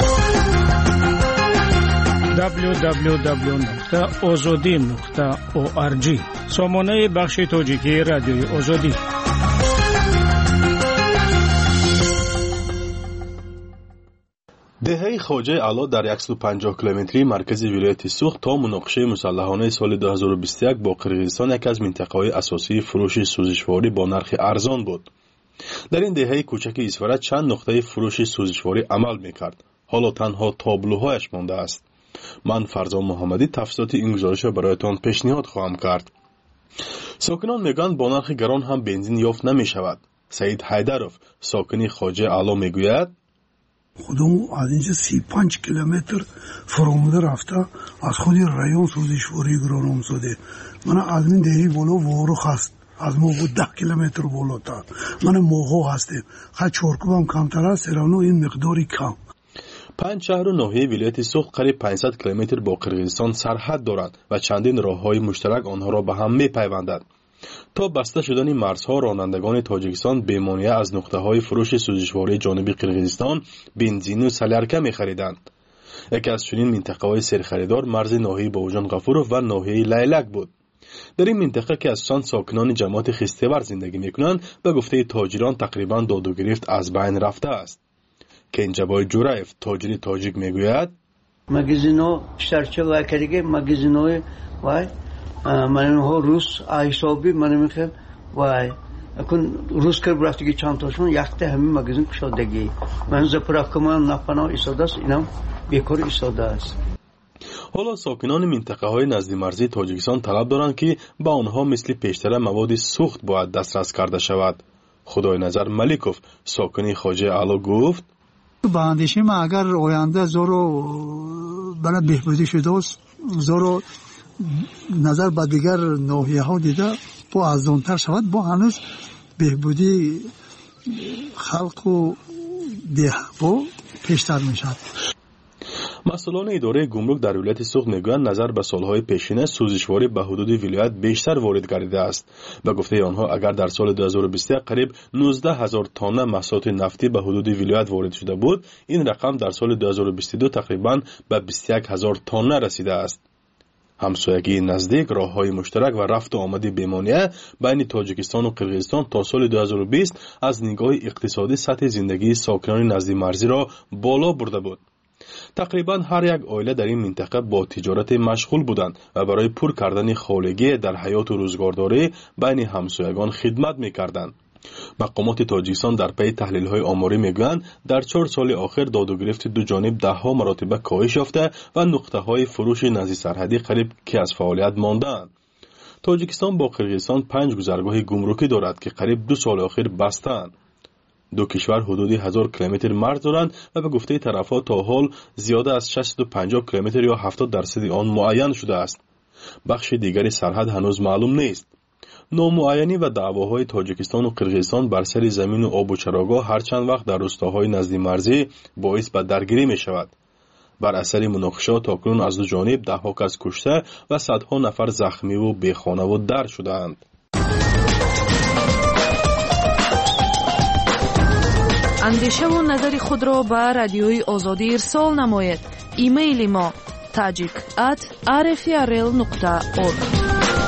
www.azadi.org سامانه بخش تاجیکی رادیوی آزادی. دهه خواجه علا در 150 کیلومتری مرکز ولایت سوخت تا مناقشه مسلحانه سال 2021 با قرقیزستان یکی از منطقه‌های اساسی فروش سوزشواری با نرخ ارزان بود. در این دهه کوچک اسفرت چند نقطه فروش سوزشواری عمل می‌کرد. حالا تنها تابلوهایش مانده است. من فرزان محمدی تفصیلات این گزارش را برایتان پیشنهاد خواهم کرد. ساکنان میگویند با نرخ گران هم بنزین یافت نمی شود. سعید حیدروف ساکنی خواجه اعلی میگوید خودمون از اینجا 35 کیلومتر فراموده رفته از خودی رایون سوزشواری گران آمزاده. من از این دهی بالا وارخ هست از ما بود 10 کیلومتر بالاتر. من موها هستیم خواهد چورکوب هم کمتر است سرانو این مقداری کم. 5 شهر و ناحیه ولایت سوخت قریب 500 کیلومتر با قرقیزستان سرحد دارند و چندین راههای مشترک آنها را به هم می‌پیوندند. تا بسته شدن مرزها رانندگان تاجیکستان بی‌مانع از نقطه‌های فروش سوزشواری جانبی قرقیزستان بنزین و سلیرکه می‌خریدند. یکی از چنین منطقه‌های سرخریدار مرز ناحیه باوجان غفورov و ناحیه لیلک بود. در این منطقه که از چند ساکنان جماعت خیسته‌ور زندگی می‌کنند به گفته تاجران تقریباً داد و گرفت از بین رفته است. کنجبای جورایف تاجری تاجیک میگوید مگزینو شرچه و کریگه مگزینوی وای من ها روس حسابی من میخوام وای اکن روس کر برفتگی چند تاشون یخته همین مگزین کشادگی من زپراکمان نپنا ایستاده است اینم بیکار ایستاده است. حالا ساکنان منطقه های نزدی مرزی تاجیکستان طلب دارند که با آنها مثل پیشتر مواد سوخت باید دسترس کرده شود. خدای نظر ملیکوف ساکنی خواجه اعلی گفت به اندیشه ما اگر آینده زورو برای بهبودی شده است زورو نظر به دیگر ناحیه ها دیده با ارزان‌تر شود با هنوز بهبودی خلق و دهها پیشتر می شود. مسئولان اداره گمرک در ولایت سوخت میگویند نظر به سالهای پیشین سوزشواری به حدود ولایت بیشتر وارد گردیده است. به گفته آنها اگر در سال 2021 قریب 19,000 تن محصولات نفتی به حدود ولایت وارد شده بود، این رقم در سال 2022 تقریبا به 21,000 تن رسیده است. همسایگی نزدیک، راههای مشترک و رفت و آمد بی‌مانع بین تاجیکستان و قرقیزستان تا سال 2020 از نگاه اقتصادی سطح زندگی ساکنان نزدی مرزی را بالا برده بود. تقریبا هر یک عائله در این منطقه با تجارت مشغول بودند و برای پر کردن خالگی در حیات و روزگارداری بین همسایگان خدمت می‌کردند. مقامات تاجیکستان در پی تحلیل‌های آماری می‌گویند در 4 سال اخیر داد و گرفت دو جانب 10 مراتب کاهش یافته و نقطه‌های فروش نزدیک سرحدی قریب که از فعالیت مانده‌اند. تاجیکستان با قرقیزستان 5 گذرگاه گمرکی دارد که قریب 2 سال اخیر بسته‌اند. دو کشور حدود 1000 کیلومتر مرز دارند و به گفته طرف‌ها تا حال زیاده از 650 کیلومتر یا 70% آن معین شده است. بخش دیگری سرحد هنوز معلوم نیست. نامعینی و دعواهای تاجیکستان و قرقیزستان بر سر زمین و آب و چراگاه هر چند وقت در روستاهای نزدیک مرزی باعث به درگیری می شود. بر اثر مناقشات تاکنون از دو جانب 10 کس کشته و صدها نفر زخمی و بیخانه و در شده‌اند. اندیشه و نظر خود را به رادیوی آزادی ارسال نماید. ایمیل ما tajik@rfrl.org.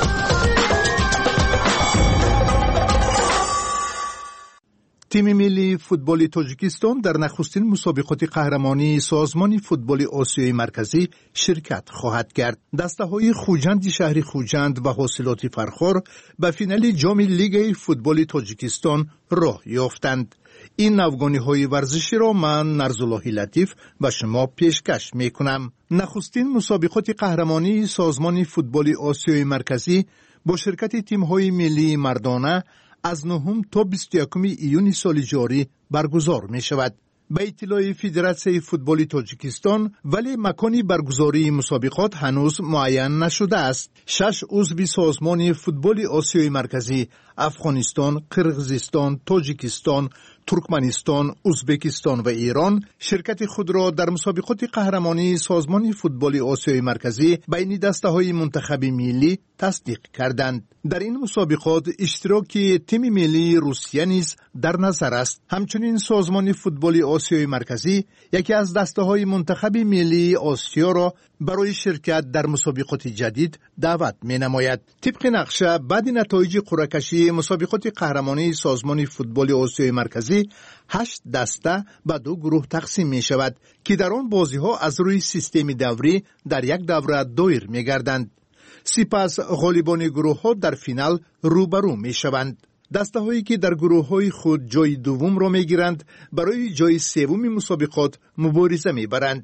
تیم ملی فوتبال تاجیکستان در نخستین مسابقات قهرمانی سازمان فوتبال آسیای مرکزی شرکت خواهد کرد. دسته‌های خوجند شهر خوجند و حاصلات فرخار به فینال جام لیگ فوتبال تاجیکستان راه یافتند. این افغانی‌های ورزشی را من نرزالله لطیف به شما پیشکش می‌کنم. نخستین مسابقات قهرمانی سازمان فوتبال آسیای مرکزی با شرکت تیم‌های ملی مردانه از 9 تا 21 ایون سال جاری برگزار می شود. به اطلاع فدراسیون فوتبال تاجیکستان ولی مکانی برگزاری مسابقات هنوز معین نشده است. 6 عضو سازمان فوتبال آسیای مرکزی افغانستان، قرقیزستان، تاجیکستان، ترکمنستان، ازبکستان و ایران شرکت خود را در مسابقات قهرمانی سازمان فوتبال آسیای مرکزی بین دسته‌های منتخب ملی تصدیق کردند. در این مسابقات اشتراک تیم ملی روسیه نیز در نظر است. همچنین سازمان فوتبال آسیای مرکزی یکی از دسته‌های منتخب ملی آسیا را برای شرکت در مسابقات جدید دعوت می‌نماید. طبق نقشه بعد نتایج قرعه‌کشی مسابقات قهرمانی سازمان فوتبال آسیای مرکزی 8 دسته به 2 گروه تقسیم می شود که در آن بازی ها از روی سیستم دوری در یک دوره دایر می گردند. سپس غالبان گروه ها در فینال روبرو می شوند. دسته هایی که در گروه های خود جای دوم را می گیرند برای جای سوم مسابقات مبارزه می برند.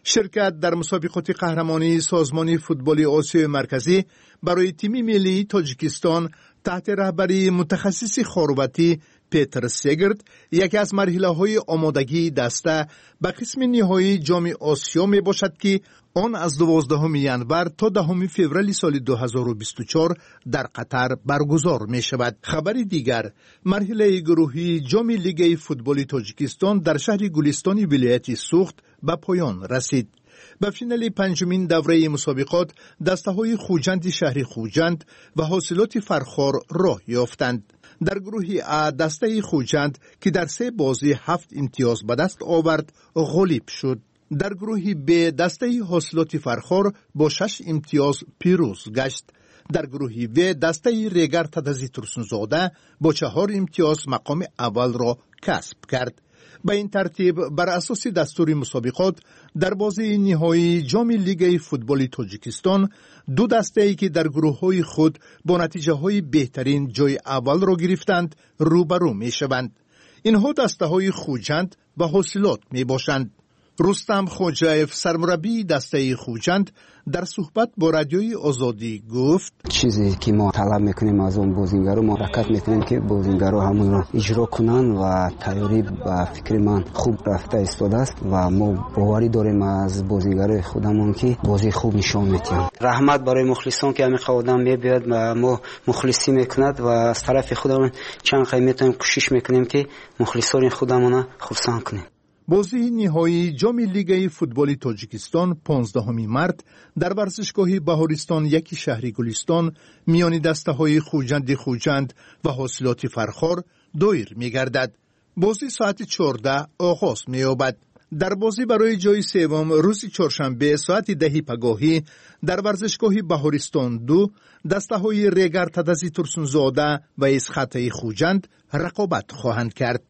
شرکت در مسابقات قهرمانی سازمان فوتبال آسیای مرکزی برای تیم ملی تاجیکستان تحت رهبری متخصص خارواتی پیتر سگرد یکی از مرحله‌های آمادگی دسته به قسم نهایی جام آسیا می باشد که آن از 12 ینور تا 10 فوریه سال 2024 در قطر برگزار می شود. خبر دیگر، مرحله گروهی جام لیگ فوتبال تاجیکستان در شهر گلستان ولایت سوخت به پایان رسید. به فینال پنجمین دوره مسابقات دسته‌های خوجند شهر خوجند و حاصلات فرخار راه یافتند. در گروه ا دسته خوجند که در 3 بازی 7 امتیاز به دست آورد غالب شد. در گروه ب دسته حاصلات فرخار با 6 امتیاز پیروز گشت. در گروه و دسته ریگر تدزی ترسونزاده با 4 امتیاز مقام اول را کسب کرد. به این ترتیب بر اساس دستور مسابقات در بازی نهایی جام لیگ فوتبال تاجیکستان 2 دسته‌ای که در گروه‌های خود با نتیجه‌های بهترین جای اول را گرفتند روبرو می‌شوند. اینها دسته‌های خوجند و حاصلات می‌باشند. رستم خوجایف سرمربی دسته خوجند در صحبت با رادیوی آزادی گفت چیزی که ما طلب میکنیم از اون بازیگرا ما حرکت میکنیم که بازیگرا همون را اجرا کنن و تیاری و فکر من خوب رفته ایستاده است و ما باوری داریم از بازیگرای خودمون که بازی خوب نشون میدن. رحمت برای مخلصان که همین آدم میبیاد و ما مخلصی میکند و از طرف خودمون چند خیلی میتونیم کوشش میکنیم که مخلصان خودمون خرسان کنیم. بازی نهایی جام لیگ فوتبال تاجیکستان 15 مارت در ورزشگاه بهارستان یکی شهر گلستان میان دسته‌های خوجند و حاصلات فرخار دایر می‌گردد. بازی ساعت 14 آغاز می‌یابد. در بازی برای جای سوم روز چهارشنبه ساعت 10 پگاهی در ورزشگاه بهارستان 2 دسته‌های ریگر تدزی ترسونزاده و اسخط خوجند رقابت خواهند کرد.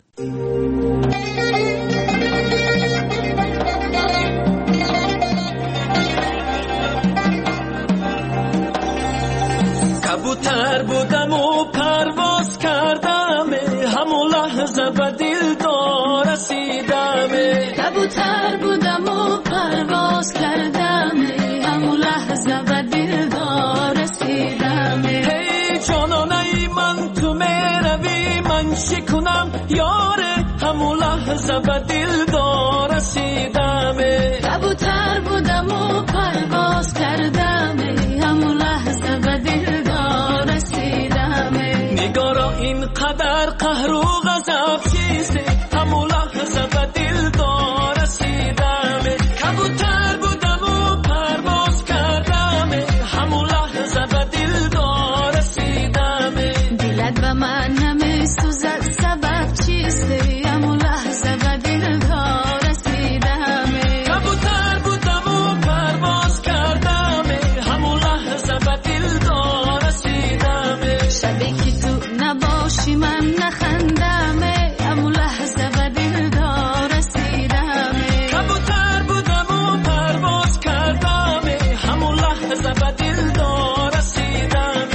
کبوتر بودم و پرواز کردم همون لحظه به دلدار رسیدم. کبوتر بودم و پرواز کردم همون لحظه به دلدار رسیدم. ای جانانه من تو میروی من شکنم یاره همون لحظه به دلدار رسیدم. کبوتر بودم و پرواز کردم همون لحظه به دلدار رسیدم. نگارا اینقدر قهر و غضب چیزه همون لحظه به دلدار رسیدم. کبوتر بودم و پرواز کردم همون لحظه به دلدار رسیدم. دلت به من نمیسوزد سبب چیسته همون لحظه به دلدار رسیدم. کبوتر بودم و پرواز کردم همون لحظه به دلدار رسیدم. شبی که تو نباشی من نخندم همون لحظه به دلدار رسیدم. کبوتر بودم و پرواز کردم همون لحظه به دلدار رسیدم.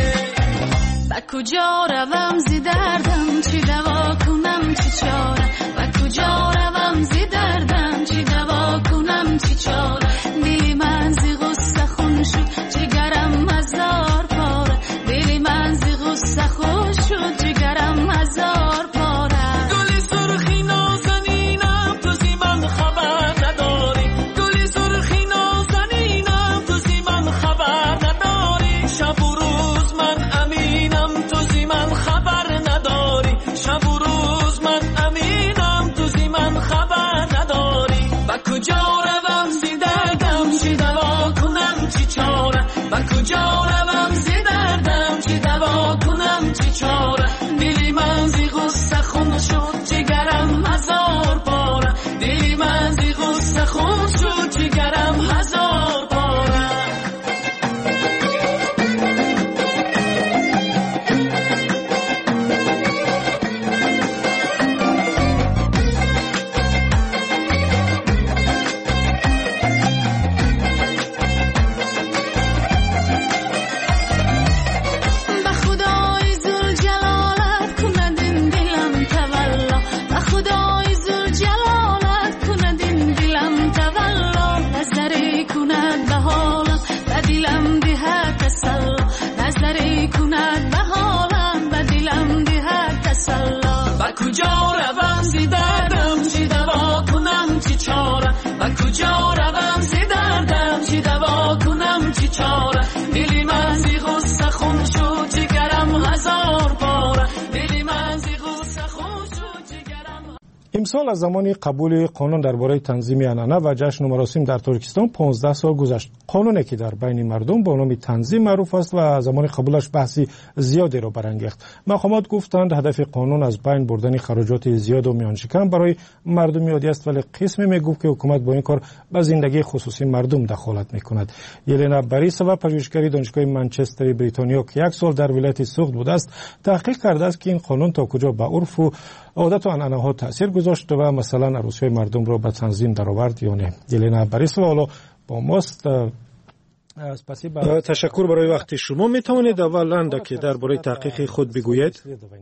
و کجا روم زی دردم چی دوا کنم چی چاره. و کجا روم زی دردم چی دوا کنم چی چاره. دلی من زی غصه خون شد جگرم هزار پاره. دلی من زی غصه خون شد جگرم هزار پاره. گلی سرخی نازنینم تو زی من خبر نداری. گلی سرخی نازنینم تو زی من خبر نداری. شب و روز من امینم تو زی من خبر نداری. شب و روز من امینم تو زی من خبر نداری. و کجا روم زی کجا روم زی دردم چی دوا کنم چی چاره و کجا روم زی دردم چی دوا کنم چی چاره دلی من زی غصه خون شد جگرم هزار باره دلی من زی غصه خون شد جگرم. امسال از زمان قبول قانون درباره تنظیم عنعنه و جشن و مراسم در تاجیکستان 15 سال گذشت. قانونی که در بین مردم با نام تنظیم معروف است و زمان قبولش بحثی زیادی را برانگیخت. مقامات گفتند هدف قانون از بین بردن خراجات زیاد و میان شکم برای مردم عادی است، ولی قسمی میگفت که حکومت با این کار به زندگی خصوصی مردم دخالت میکند. یلنا باریسووا پژوهشگری دانشگاه منچستر بریتانیا که 1 سال در ولایت سوخت بوده است، تحقیق کرده است که این قانون تا کجا به عرف و عادت و عنعنه ها تاثیر گذاشت و مثلا عروسی مردم را به تنظیم درآورد یا نه. یلنا باریسووا حالا با ماست. تشکر برای وقت شما. می توانید اولا که درباره تحقیق خود بگویید؟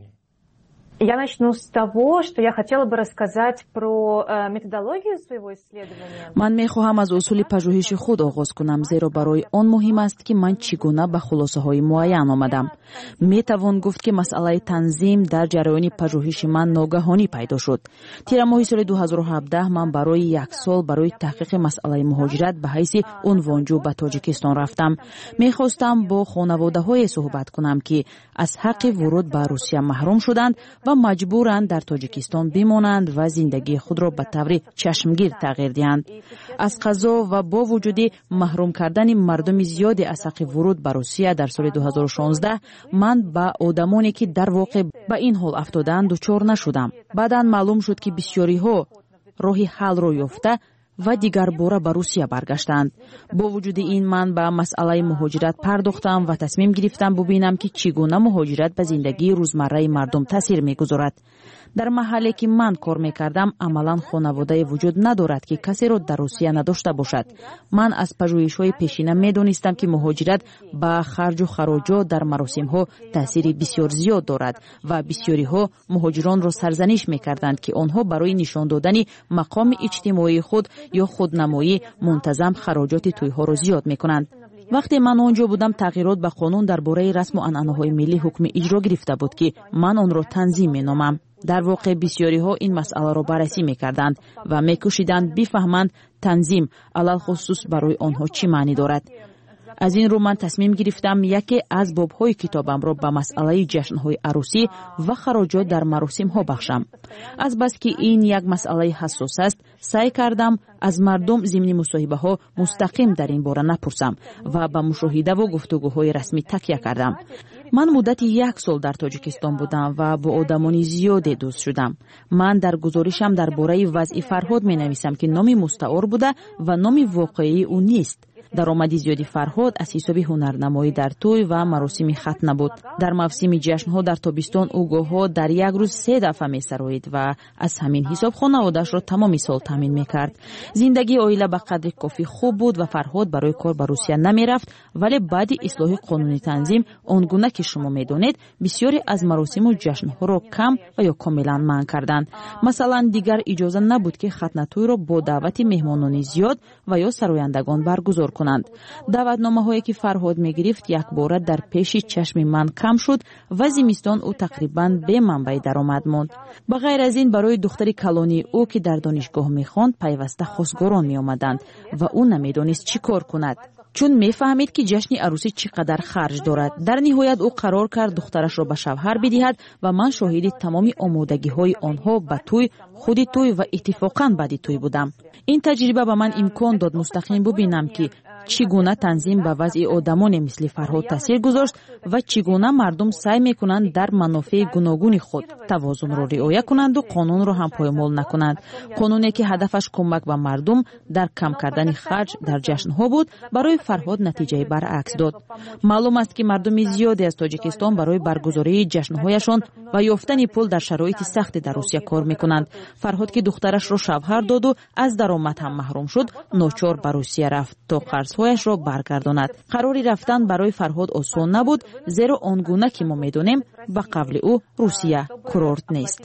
Я начну с того, что я хотела бы рассказать про методологию своего исследования. من می‌خواهم از اصول پژوهش خود آغاز کنم، زیرا برای آن مهم است که من چگونه به خلاصه‌های معین آمدم. می‌توان گفت که مسئله تنظیم در جریان پژوهش من ناگهانی پیدا شد. تیر ماه سال 2017 من برای 1 سال برای تحقیق مسئله مهاجرت به حیث عنوانجو به تاجیکستان رفتم. می‌خواستم با خانواده‌های صحبت کنم که از حق ورود به روسیه محروم شدند و مجبورند در تاجیکستان بمانند و زندگی خود را به طور چشمگیر تغییر دهند. از قضا و با وجود محروم کردن مردم زیادی از حق ورود به روسیه در سال 2016 من با آدمانی که در واقع به این حال افتادند دچار نشدم. بعداً معلوم شد که بسیاری ها راه حل را یافته و دیگر باره به روسیه برگشتند. با وجود این من به مسئله مهاجرت پرداختم و تصمیم گرفتم ببینم که چگونه مهاجرت به زندگی روزمره مردم تاثیر میگذارد. در محلی که من کار میکردم عملا خانواده وجود ندارد که کسی را در روسیه نداشته باشد. من از پژوهش‌های پیشینه میدانستم که مهاجرت با خرج و خراجات در مراسم ها تاثیر بسیار زیاد دارد و بسیاری ها مهاجران را سرزنش میکردند که آنها برای نشان دادن مقام اجتماعی خود یا خودنمایی منتظم خراجات توی‌ها را زیاد میکنند. وقتی من آنجا بودم تغییرات به قانون درباره رسم و عنعنه‌های ملی حکم اجرا گرفته بود که من آن را تنظیم مینامم. در واقع بسیاری ها این مسئله را بررسی میکردند و میکوشیدند بفهمند تنظیم علل خصوص برای آنها چی معنی دارد. از این رو من تصمیم گرفتم یکی از باب‌های کتابم را به مسئله جشن‌های عروسی و خراجات در مراسم‌ها بخشم. از بس که این یک مسئله حساس است، سعی کردم از مردم ضمن مصاحبه‌ها مستقیم در این باره نپرسم و به مشاهده و گفتگوهای رسمی تکیه کردم. من مدت 1 سال در تاجیکستان بودم و با آدمان زیادی دوست شدم. من در گزارشم درباره وضع فرهاد می‌نویسم که نام مستعار بوده و نام واقعی او نیست. درآمد زیادی فرهاد از حساب هنرنمایی در توی و مراسم ختنه بود. در موسم جشن‌ها در تابستان او گاه‌ها در یک روز 3 دفعه می‌سرایید و از همین حساب خانواده‌اش را تمام سال تامین می‌کرد. زندگی عائله به قدر کافی خوب بود و فرهاد برای کار به روسیه نمی‌رفت، ولی بعد اصلاح قانونی تنظیم آنگونه که شما می‌دانید بسیاری از مراسم و جشن‌ها را کم و یا کاملا منع کردند. مثلا دیگر اجازه نبود که ختنه توی را با دعوت مهمانان زیاد و یا سرایندگان برگزار کنند. دعوتنامه‌هایی که فرهاد می‌گرفت یک بار در پیش چشم من کم شد و زمستان او تقریباً به منبع درآمد ماند. بغیر از این برای دختری کلانی او که در دانشگاه می‌خواند پیوسته خواستگاران می‌آمدند و او نمی‌دانست چی کار کند، چون می‌فهمید که جشن عروسی چقدر خرج دارد. در نهایت او قرار کرد دخترش را به شوهر بدهد و من شاهد تمام آمادگی‌های آنها به توی، خود توی و اتفاقاً بعد توی بودم. این تجربه به من امکان داد مستقیم ببینم که چگونه تنظیم به وضع آدمان مثل فرهاد تاثیر گذاشت و چگونه مردم سعی میکنند در منافع گوناگون خود توازن را رعایت کنند و قانون را هم پایمال نکنند. قانونی که هدفش کمک به مردم در کم کردن خرج در جشن‌ها بود برای فرهاد نتیجه برعکس داد. معلوم است که مردم زیادی از تاجیکستان برای برگزاری جشن‌هایشان و یافتن پول در شرایط سخت در روسیه کار میکنند. فرهاد که دخترش را شوهر داد و از درآمد هم محروم شد، ناچار به روسیه رفت تا قرض‌هایش را برگرداند. قراری رفتن برای فرهاد آسان نبود، زیرا آنگونه که ما می‌دانیم به قول او روسیه کورورت نیست.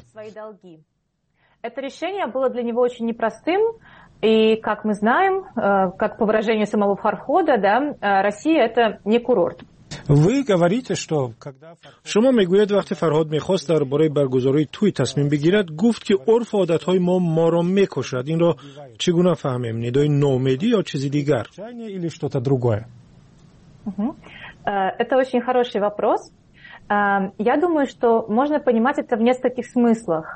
Это решение было для него очень непростым, и, как мы знаем, как по выражению самого Фархода, да, Россия это не курорт. شما میگوید وقتی فرهاد میخواست درباره برگزاری توی تصمیم بگیرد گفت که عرف و عادتهای ما را میکشد. این را چگونه فهمیم؟ ندای نومیدی یا چیزی دیگر؟ Это очень хороший вопрос. Я думаю, что можно понимать это в нескольких смыслах.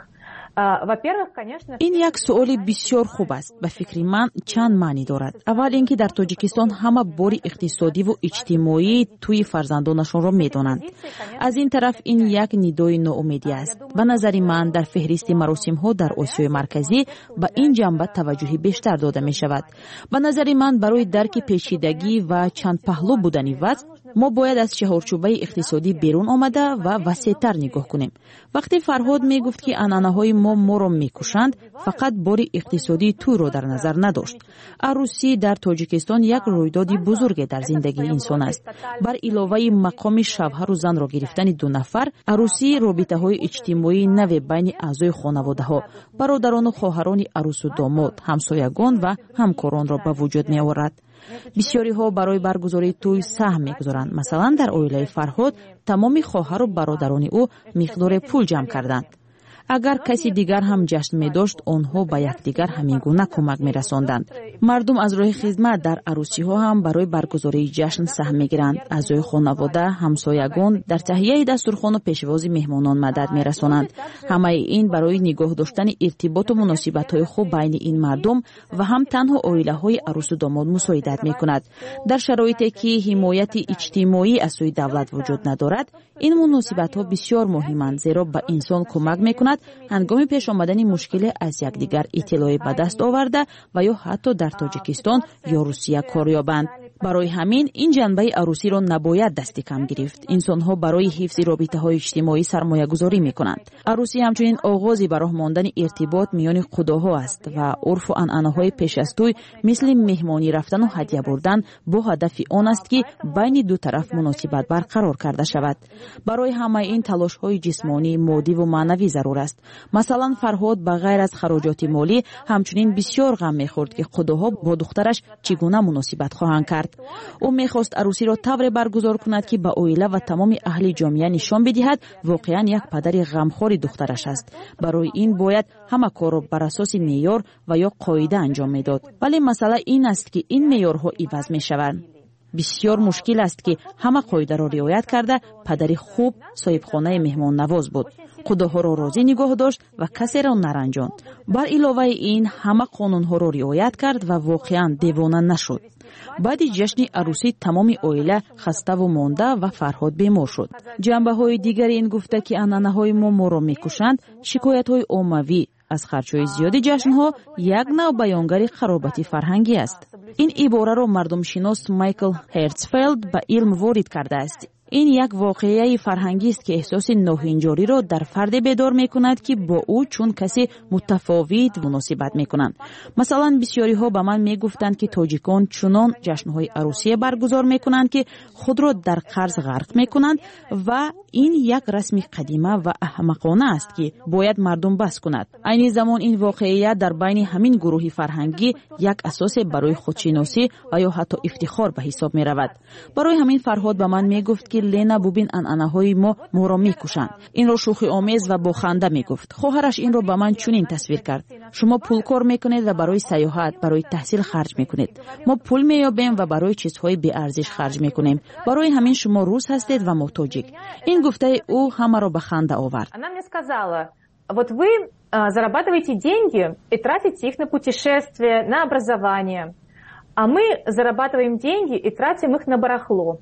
ин як суоли бисёр хуб аст. ба фикри ман чанд маънӣ дорад. аввал ин ки дар тоҷикистон ҳама бори иқтисодиву иҷтимоии тӯи фарзандонашонро медонанд. аз ин тараф ин як нидои ноумедӣ аст. ба назари ман дар феҳристи маросимҳо дар осиёи марказӣ ба ин ҷанба таваҷҷӯҳи бештар дода мешавад. ба назари ман барои дарки печидагӣ ва чандпаҳлӯ будани вазъ мо бояд аз чаҳорчӯбаи иқтисодӣ берун омада ва васеътар нигоҳ кунем. вақте фарҳод мегуфт ки анъанаҳои моро мекушанд, фақат бори иқтисодии тӯйро дар назар надошт. арӯсӣ дар тоҷикистон як рӯйдоди бузурге дар зиндагии инсон аст. бар иловаи мақоми шавҳару занро гирифтани ду нафар, арӯсӣ робитаҳои иҷтимоии наве байни аъзои хонаводаҳо, бародарону хоҳарони арӯсу домод, ҳамсоягон ва ҳамкоронро ба вуҷуд меорад. бисёриҳо барои баргузории тӯй саҳм мегузоранд. масалан, дар оилаи фарҳод тамоми хоҳару бародарони ӯ миқдоре пул ҷамъ карданд. агар каси дигар ҳам ҷашн медошт, онҳо ба якдигар ҳамин гуна кӯмак мерасонданд. мардум аз роҳи хизмат дар арӯсиҳо ҳам барои баргузории ҷашн саҳм мегиранд. аъзои хонавода, ҳамсоягон дар таҳияи дастурхону пешвози меҳмонон мадад мерасонанд. ҳамаи ин барои нигоҳ доштани иртиботу муносибатҳои хуб байни ин мардум ва ҳам танҳо оилаҳои арӯсу домод мусоидат мекунад. дар шароите ки ҳимояти иҷтимоӣ аз сӯи давлат вуҷуд надорад, ин муносибатҳо бисёр муҳиманд, зеро ба инсон кӯмак мекунад ҳангоми пеш омадани мушкиле аз якдигар иттилоӣ ба даст оварда ва ё ҳатто дар тоҷикистон ё русия кор ёбанд. барои ҳамин ин ҷанбаи арӯсиро набояд дасти кам гирифт. инсонҳо барои ҳифзи робитаҳои иҷтимоӣ сармоягузорӣ мекунанд. арӯсӣ ҳамчунин оғози ба роҳ мондани иртибот миёни худоҳо аст ва урфу анъанаҳои пеш аз тӯй мисли меҳмонӣ рафтану ҳадя бурдан бо ҳадафи он аст ки байни ду тараф муносибат барқарор карда шавад. барои ҳамаи ин талошҳои ҷисмонӣ, моддиву маънавӣ зарур аст. масалан, фарҳод ба ғайр аз хароҷоти молӣ ҳамчунин бисёр ғам мехӯрд ки худоҳо бо духтараш чӣ гуна муносибат хоҳанд кард. ӯ мехост арӯсиро тавре баргузор кунад ки ба оила ва тамоми аҳли ҷомеа нишон бидиҳад воқеан як падари ғамхори духтараш аст. барои ин бояд ҳама корро бар асоси меъёр ва ё қоида анҷом медод. вале масъала ин аст ки ин меъёрҳо иваз мешаванд. бисёр мушкил аст ки ҳама қоидаро риоят карда падари хуб соҳибхонаи меҳмоннавоз буд. худоҳоро розӣ нигоҳ дошт ва касеро наранҷонд. бар иловаи ин ҳама қонунҳоро риоят кард ва воқеан девона нашуд. баъди ҷашни арӯсӣ тамоми оила хаставу монда ва фарҳод бемор шуд. ҷанбаҳои дигари ин гуфта ки анъанаҳои моро мекушанд, шикоятҳои оммавӣ аз харчҳои зиёди ҷашнҳо як навъ баёнгари харобати фарҳангӣ аст. ин ибораро мардумшинос Майкл Херцфелд ба илм ворид кардааст. ин як воқеаи фарҳангист ки эҳсоси ноҳинҷориро дар фарде бедор мекунад ки бо ӯ чун каси мутафовит муносибат мекунанд. масалан, бисёриҳо ба ман мегуфтанд ки тоҷикон чунон ҷашнҳои арӯсие баргузор мекунанд ки худро дар қарз ғарқ мекунанд ва ин як расми қадима ва аҳмақона аст ки бояд мардум бас кунад. айни замон ин воқеия дар байни ҳамин гурӯҳи фарҳангӣ як асосе барои худшиносӣ ва ё ҳатто ифтихор ба ҳисоб меравад. барои ҳамин фарҳод ба ман мегуфт ки лена бубин анъанаҳои моро мекушанд. инро шӯхиомез ва бо ханда мегуфт. хоҳараш инро ба ман чунин тасвир кард: шумо пул кор мекунед ва барои саёҳат, барои таҳсил харҷ мекунед. мо пул меёбем ва барои чизҳои беарзиш харҷ мекунем. барои ҳамин шумо рус ҳастед ва мо тоҷик. ин гуфтаи ӯ ҳамаро ба ханда овард. Она мне сказала: вот вы зарабатываете деньги и тратите их на путешествия, на образование, а мы зарабатываем деньги и тратим их на барахло.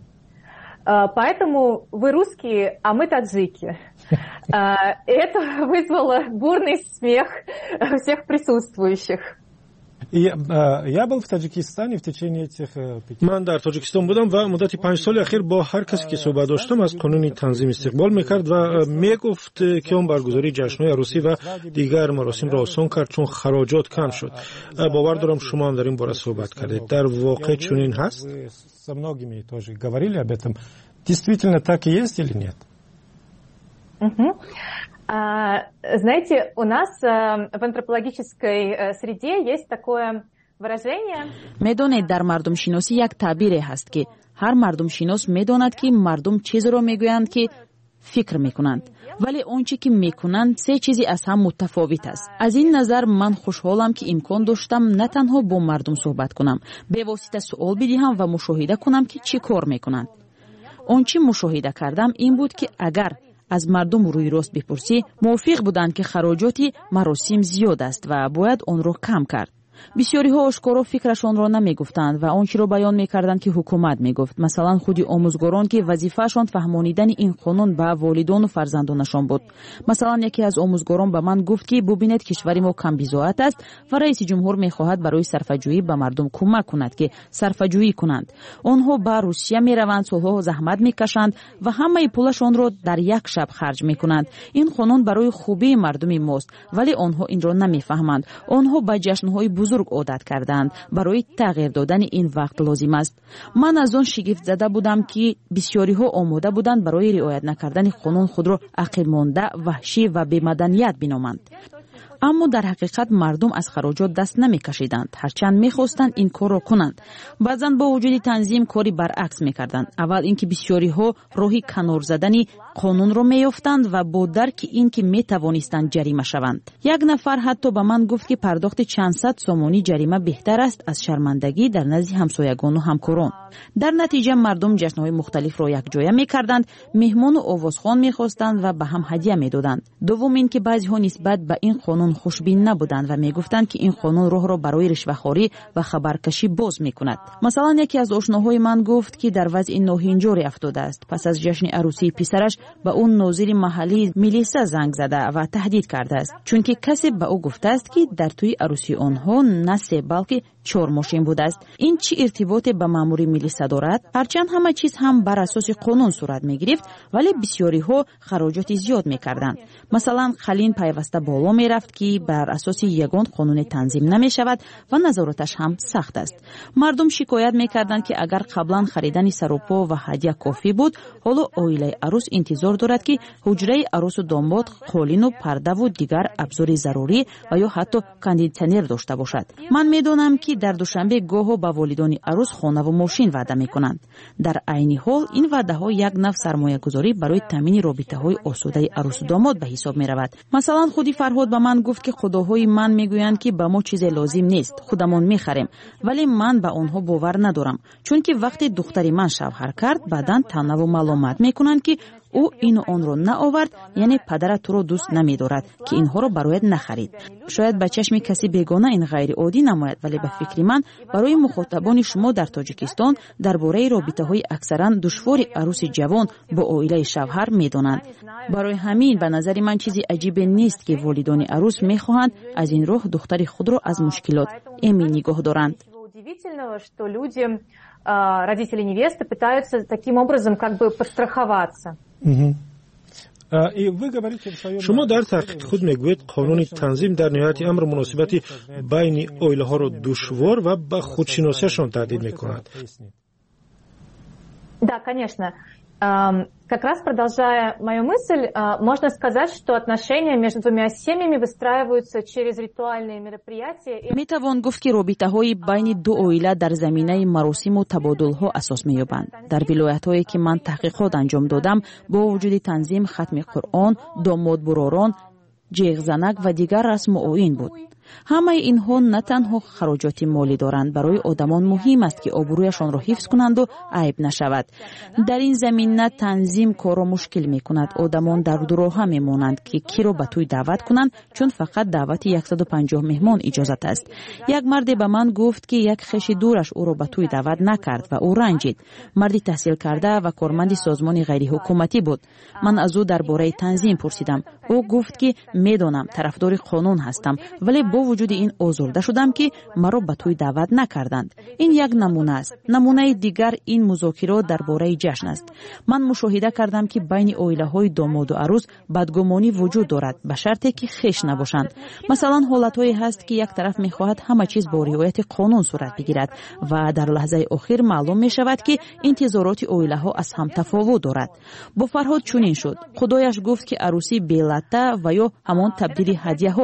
Поэтому вы русские, а мы таджики. Это вызвало бурный смех всех присутствующих. Я был в Таджикистане в течение этих 5 лет. من در تاجیکستان بودم و مدت 5 سال اخیر با هر کسی که صحبت داشتم از قانون تنظیم استقبال میکرد و میگفت که اون برگزاری جشن‌های عروسی و دیگر مراسم را آسان کرد چون خراجات کم شد. باور دارم شما هم در این باره صحبت کردید. در واقع چنین هست؟ Со многими тоже говорили об этом. Действительно так и есть или нет? Знаете, у нас в антропологической среде есть такое выражение. медонед дар мардумшиносӣ як таъбире ҳаст ки ҳар мардумшинос медонад ки мардум чизро мегӯянд ки фикр мекунанд, вале он чӣ ки мекунанд се чизи аз ҳам мутафовит аст. Аз ин назар ман хушҳолам ки имкон доштам на танҳо бо мардум суҳбат кунам, бевосита суол бидиҳам ва мушоҳида кунам ки чӣ кор мекунанд. Он чӣ мушоҳида кардам ин буд ки агар аз мардум рӯйрост бипурсӣ, мувофиқ буданд ки хароҷоти маросим зиёд аст ва бояд онро кам кард. бисёриҳо ошкоро фикрашонро намегуфтанд ва он чиро баён мекарданд ки ҳукумат мегуфт. Масалан, худи омӯзгорон ки вазифаашон фаҳмонидани ин қонун ба волидону фарзандонашон буд. Масалан, яке аз омӯзгорон ба ман гуфт ки бубинед кишвари мо камбизоат аст ва раиси ҷумҳур мехоҳад барои сарфаҷӯӣ ба мардум кӯмак кунад ки сарфаҷӯӣ кунанд. Онҳо ба Русия мераванд, солҳо заҳмат мекашанд ва ҳамаи пулашонро дар як шаб харҷ мекунанд. Ин қонун барои хубии мардуми мост, вале онҳо инро намефаҳманд. Онҳо ба ҷашнҳои бузург عادت کردند. برای تغییر دادن این وقت لازم است. من از آن شگفت زده بودم که بسیاری ها آماده بودند برای رعایت نکردن قانون خود را عقل مانده، وحشی و بی‌مدنیت بنامند. اما در حقیقت مردم از خراجات دست نمی‌کشیدند، هرچند می‌خواستند این کار را کنند. بعضاً با وجود تنظیم کاری برعکس می‌کردند. اول اینکه بسیاری‌ها راهی کنار زدن قانون را می‌یافتند و با درک اینکه می‌توانستند جریمه شوند. یک نفر حتی به من گفت که پرداخت چند صد سومانی جریمه بهتر است از شرمندگی در نزد همسایگان و همکاران. در نتیجه مردم جشن‌های مختلف را یکجا می‌کردند، مهمان و آوازخوان می‌خواستند و به هم هدیه می‌دادند. دوم اینکه بعضی‌ها نسبت به این قانون خوشبین نبودند و میگفتند که این قانون راه را برای رشوه‌خواری و خبرکشی باز میکند. مثلا یکی از آشناهای من گفت که در وضع ناهنجاری افتاده است. پس از جشن عروسی پسرش به اون ناظر محلی میلیسا زنگ زده و تهدید کرده است، چون که کسی به او گفته است که در توی عروسی آنها نه 3 بلکه 4 ماشین بوده است. این چه ارتباطی به مامور میلیسا دارد؟ هرچند همه چیز هم بر اساس قانون صورت میگرفت، ولی بسیاری ها خراجات زیاد میکردند. مثلا خلین پیوسته بالا میرفت که بر اساس یگان قانون تنظیم نمیشود و نظارتش هم سخت است. مردم شکایت میکردند که اگر قبلا خریدن سروپا و هدیه کافی بود، حالا عائله عروس انتظار دارد که حجره عروس و داماد قالین و پرده و دیگر ابزار ضروری و یا حتی کاندیشنر داشته باشد. من میدونم که در دوشنبه گاهو با والدان عروس خانه و ماشین وعده میکنند. در عین حال این وعده ها یک نوع سرمایه گذاری برای تامین رابطه های آسوده عروس و داماد به حساب میرود. مثلا خودی فرهاد به من گفت که خداهای من میگویند که به ما چیز لازم نیست، خودمون میخریم، ولی من به آنها باور ندارم، چون که وقتی دختری من شوهر کرد بعداً تنها و ملامت میکنند که او اینو آن رو نآورد، یعنی پدرت تو رو دوست نمیدارد که اینها رو برایت نخرید. شاید به چشم کسی بیگانه این غیر عادی نماید، ولی به فکر من برای مخاطبان شما در تاجیکستان درباره رابطه‌های اکثرا دشوار عروس جوان با عائله شوهر میدانند. برای همین به نظر من چیزی عجیب نیست که والدان عروس میخواهند از این راه دختر خود را از مشکلات امن نگاه دارند. Родители невесты пытаются таким образом как бы подстраховаться. شما در تحقیق خود میگویید قانون تنظیم در نهایت امر مناسبت بین عائله ها را دشوار و به خودشناسیشان تهدید میکند. Да, конечно. Как раз продолжая мою мысль, можно сказать, что отношения между двумя семьями выстраиваются через ритуальные мероприятия. میتوان گفت که رابطه‌های بین دو عائله در زمینه مراسم و تبادل‌ها اساس می‌یابند. در ولایت‌هایی که من تحقیقات انجام دادم، با وجود تنظیم ختم قرآن، داماد براران، جیغ زنک و دیگر رسم و آیین بود. همه اینها نه تنها خراجات مالی دارند، برای آدمان مهم است که آبرویشان را حفظ کنند و عیب نشود. در این زمینه تنظیم کار را مشکل میکند. آدمان در دروها میمانند که کی را به توی دعوت کنند، چون فقط دعوت 150 مهمان اجازت است. یک مرد به من گفت که یک خویش دورش او را به توی دعوت نکرد و او رنجید. مردی تحصیل کرده و کارمند سازمان غیر حکومتی بود. من از او درباره تنظیم پرسیدم. او گفت که میدانم طرفدار قانون هستم، ولی با وجود این آزرده شدم که مرا به توی دعوت نکردند. این یک نمونه است. نمونه دیگر این مذاکرات درباره جشن است. من مشاهده کردم که بین عائله‌های داماد و عروس بدگمانی وجود دارد، به شرطی که خویش نباشند. مثلا حالت‌هایی هست که یک طرف می‌خواهد همه چیز با رعایت قانون صورت بگیرد و در لحظه آخر معلوم می‌شود که انتظارات عائله‌ها از هم تفاوت دارد. با فرهاد چنین شد. خدایش گفت که عروسی بلته و یا همان تبدیل هدیه‌ها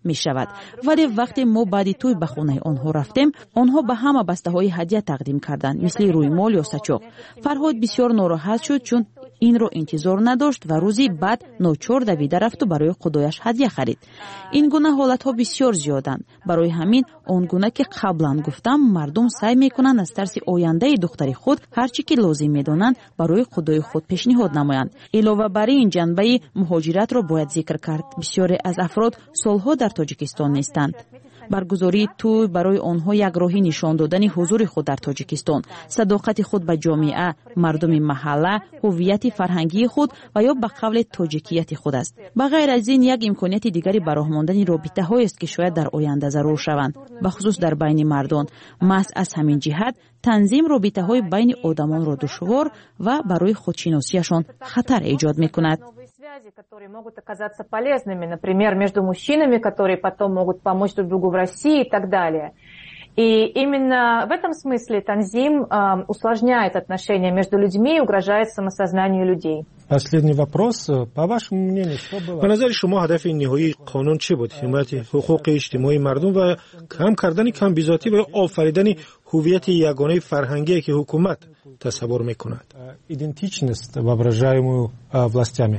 мешавад. вале вақте мо баъди тӯй ба хонаи онҳо рафтем, онҳо ба ҳама бастаҳои ҳадия тақдим карданд, мисли рӯймол ё сачоқ. фарҳод бисёр нороҳат шуд, чун инро интизор надошт ва рӯзи баъд ночор давида рафту барои худояш ҳадия харид. ин гуна ҳолатҳо бисёр зиёданд. барои ҳамин он гуна ки қаблан гуфтам, мардум сай мекунанд аз тарси ояндаи духтари худ ҳар чӣ ки лозим медонанд барои худои худ пешниҳод намоянд. илова бар ин ҷанбаи муҳоҷиратро бояд зикр кард. бисёре аз афрод солҳо дар тоҷикистон нестанд. баргузории тӯй барои онҳо як роҳи нишон додани ҳузури худ дар тоҷикистон, садоқати худ ба ҷомеа, мардуми маҳалла, ҳуввияти фарҳангии худ ва ё ба қавле тоҷикияти худ аст. ба ғайр аз ин як имконияти дигари ба роҳ мондани робитаҳоест ки шояд дар оянда зарур шаванд, бахусус дар байни мардон. маҳз аз ҳамин ҷиҳат танзим робитаҳои байни одамонро душвор ва барои худшиносияшон хатар эҷод мекунад. Которые могут оказаться полезными, например, между мужчинами, которые потом могут помочь друг другу в России и так далее. И именно в этом смысле танзим усложняет отношения между людьми и угрожает самосознанию людей. Последний вопрос. По вашему мнению, что было? По назари шумо ҳадафи ниҳоии қонун чӣ буд? ҳимояти ҳуқуқи иҷтимоии мардум ва кам кардани камбизотӣ ва офаридани ҳуввияти ягонаи фарҳангие ки ҳукумат тасаввур мекунад? Идентичность, воображаемую властями.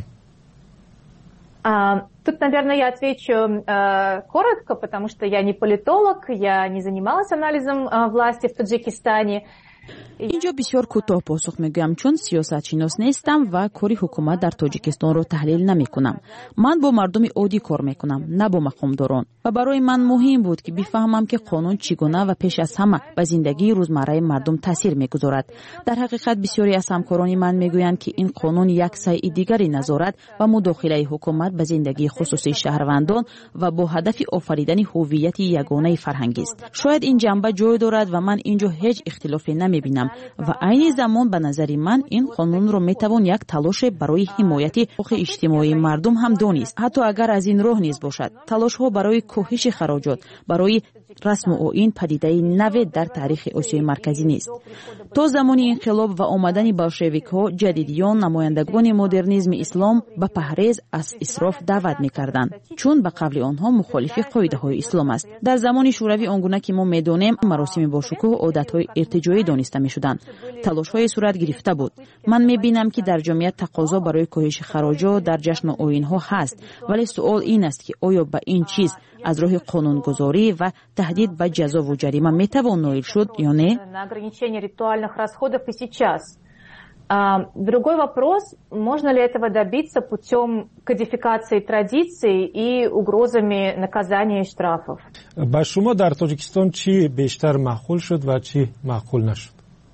Тут, наверное, я отвечу коротко, потому что я не политолог, я не занималась анализом власти в Таджикистане. инҷо бисёр кӯтоҳ посух мегӯям, чун сиёсатшинос нестам ва кори ҳукумат дар тоҷикистонро таҳлил намекунам. ман бо мардуми оддӣ кор мекунам, на бо мақомдорон. ва барои ман муҳим буд ки бифаҳмам ки қонун чӣ гуна ва пеш аз ҳама ба зиндагии рӯзмарраи мардум таъсир мегузорад. дар ҳақиқат бисёре аз ҳамкорони ман мегӯянд ки ин қонун як сайъи дигари назорат ва мудохилаи ҳукумат ба зиндагии хусусии шаҳрвандон ва бо ҳадафи офаридани ҳуввияти ягонаи фарҳангист. шояд ин ҷанба ҷой дорад ва ман инҷо ҳеҷ ихтилофе намебинам ва айни замон ба назари ман ин қонунро метавон як талоше барои ҳимояти ҳуқуқи иҷтимоии мардум ҳам донист, ҳатто агар аз ин роҳ низ бошад. талошҳо барои коҳиши хароҷот, барои расму оин падидаи наве дар таърихи осиёи марказӣ нест. то замони инқилоб ва омадани болшевикҳо ҷадидиён, намояндагони модернизми ислом ба паҳрез аз исроф даъват мекарданд, чун ба қавли онҳо мухолифи қоидаҳои ислом аст. дар замони шӯравӣ он гуна ки мо медонем, маросими бошукӯҳ одатҳои иртиҷоӣ дониста мешуданд. талошҳое сурат гирифта буд. ман мебинам ки дар ҷомеа тақозо барои коҳиши хароҷот дар ҷашну оинҳо ҳаст, вале суол ин аст ки оё ба ин чиз аз роҳи қонунгузорӣ ва таҳдид ба ҷазову ҷарима метавон ноил шуд ё не? На ограничение ритуальных расходов и сейчас. Другой вопрос, можно ли этого добиться путем кодификации традиций и угрозами наказания и штрафов? Ба шумо дар Тоҷикистон чӣ бештар маъқул шуд ва чӣ маъқул нашуд?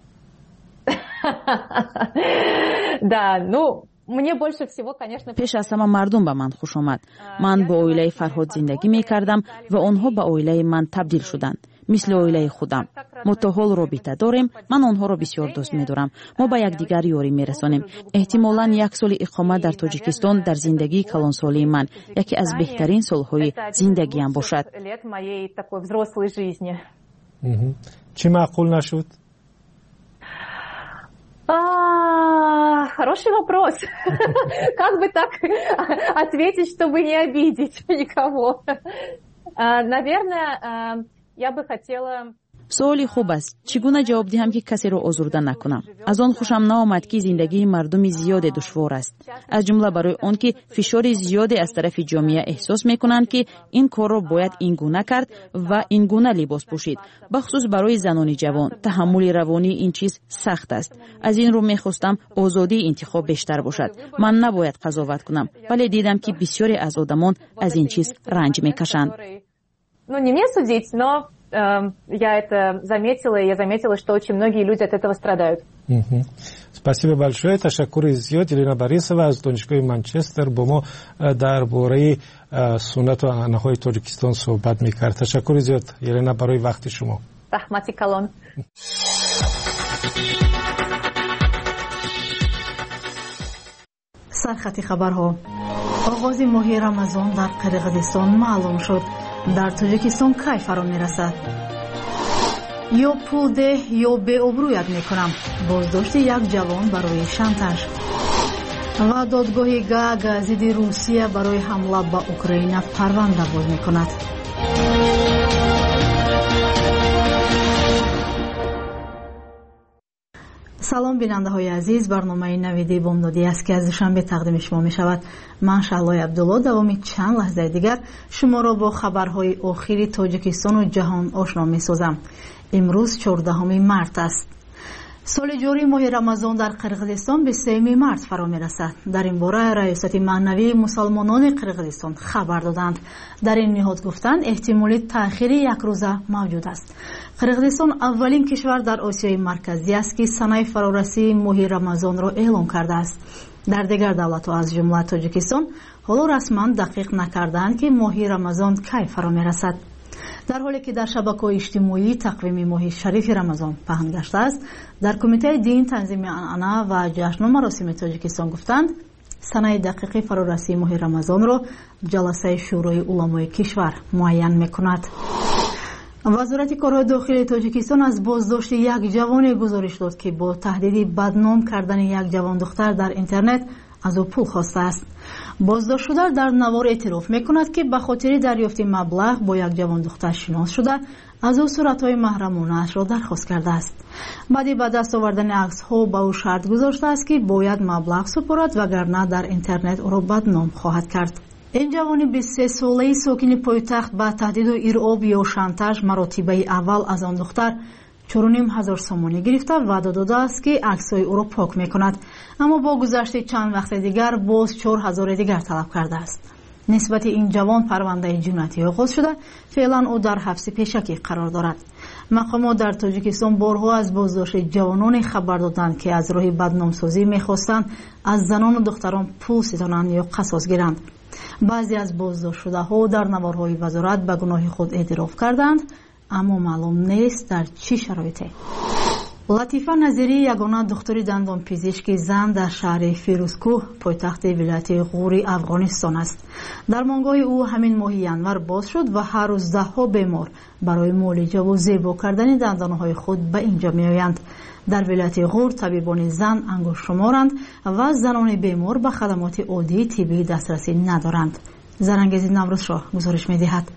Да, ну мне больше всего, конечно, пеш аз ҳама мардум ба ман хуш омад. ман бо оилаи Фарҳод зиндагӣ мекардам ва онҳо ба оилаи ман табдил шуданд, мисли оилаи худам. мо то ҳол робита дорем, ман онҳоро бисёр дӯст медорам. мо ба якдигар ёрӣ мерасонем. эҳтимолан як соли иқомат дар Тоҷикистон дар зиндагии калонсолии ман яке аз беҳтарин солҳои зиндагиам бошад. чӣ маъқул нашуд? Хороший вопрос. Как бы так ответить, чтобы не обидеть никого? Наверное, я бы хотела... суоли хуб аст. чӣ гуна ҷавоб диҳам ки касеро озурда накунам? аз он хушам наомад ки зиндагии мардуми зиёде душвор аст, аз ҷумла барои он ки фишори зиёде аз тарафи ҷомеа эҳсос мекунанд ки ин корро бояд ин гуна кард ва ин гуна либос пӯшид. бахусус барои занони ҷавон таҳаммули равонии ин чиз сахт аст. аз ин рӯ мехостам озодии интихоб бештар бошад. ман набояд қазоват кунам, вале дидам ки бисёре аз одамон аз ин чиз ранҷ мекашанд. Ну, не мне судить, но я это заметила, и я заметила, что очень многие люди от этого страдают. Спасибо большое. Ташаккури зиёд. Елена Борисова аз донишгоҳи Манчестер бо мо дар бораи суннату аънаҳои Тоҷикистон суҳбат мекард. Ташаккури зиёд, Елена, барои вақти шумо. Рахмати калон. сархати хабарҳо. оғози моҳи рамазон дар қирғизистон маълум шуд. дар тоҷикистон кай фаро мерасад? ё пул деҳ ё беобрӯят мекунам. боздошти як ҷавон барои шантаж. و دادگاه گاگ ضد روسیه برای حمله به اوکراین پرونده باز می‌کند. سلام بیننده های عزیز، برنامه نویدی بامدادی است که از دوشنبه تقدیم شما می شود. من شعلای عبدالله دوامی چند لحظه دیگر شما را با خبرهای آخری تاجیکستان و جهان آشنا می سازم. امروز 14 مارس است. سال جاری ماه رمضان در قرقیزستان به 3 مارس فرا می رسد. در این باره ریاست معنوی مسلمانان قرقیزستان خبر دادند. در این نهاد گفتند احتمال تأخیر یک روزه موجود است. قرقیزستان اولین کشور در آسیای مرکزی است که سنه فرارسی ماه رمضان را اعلام کرده است. در دیگر دولت‌ها از جمله تاجیکستان حالا رسما دقیق نکردند که ماه رمضان کی فرا می رسد. در حالی که در شبکه‌های اجتماعی تقویم ماه شریف رمضان پهن گشته است، در کمیته دین تنظیم عنعنه و جشن و مراسم تاجیکستان گفتند سنه دقیق فرارسی ماه رمضان را جلسه شورای علمای کشور معین می‌کند. وزارت کارهای داخلی تاجیکستان از بازداشت یک جوان گزارش داد که با تهدید بدنام کردن یک جوان دختر در اینترنت از او پول خواسته است. بازداشت شده در نوار اعتراف میکند که به خاطر دریافت مبلغ با یک جوان دختر شناس شده از او صورتهای محرمانه‌اش را درخواست کرده است. بعد به دست آوردن عکس‌ها به او شرط گذاشته است که باید مبلغ سپارد وگرنه در اینترنت او را بدنام خواهد کرد. این جوان 23 ساله ساکن پایتخت با تهدید و ارعاب یا شانتاژ مراتبه اول از آن دختر 4,500 سومانی گرفته وعده داده است که عکس‌های او را پاک می‌کند، اما با گذشت چند وقت دیگر باز 4,000 دیگر طلب کرده است. نسبت این جوان پرونده جنایتی آغاز شده، فعلا او در حبس پیشکی قرار دارد. مقامات در تاجیکستان بارها از بازداشت جوانان خبر دادند که از راه بدنامسازی می‌خواستند از زنان و دختران پول ستانند یا قصاص گیرند. بعضی از بازداشت شده‌ها در نوارهای وزارت به گناه خود اعتراف کردند، اما معلوم نیست در چه شرایطی. لطیفه نظیری یگانه دکتر دندان پزشک زن در شهر فیروزکوه پایتخت ولایت غور افغانستان است. درمانگاه او همین ماه ینور باز شد و هر روز ده‌ها بیمار برای معالجه و زیبا کردن دندانهای خود به اینجا میآیند. در ولایت غور طبیبان زن انگشت شمارند و زنان بیمار به خدمات عادی طبی دسترسی ندارند. زرنگیز نوروز شاه گزارش می‌دهد.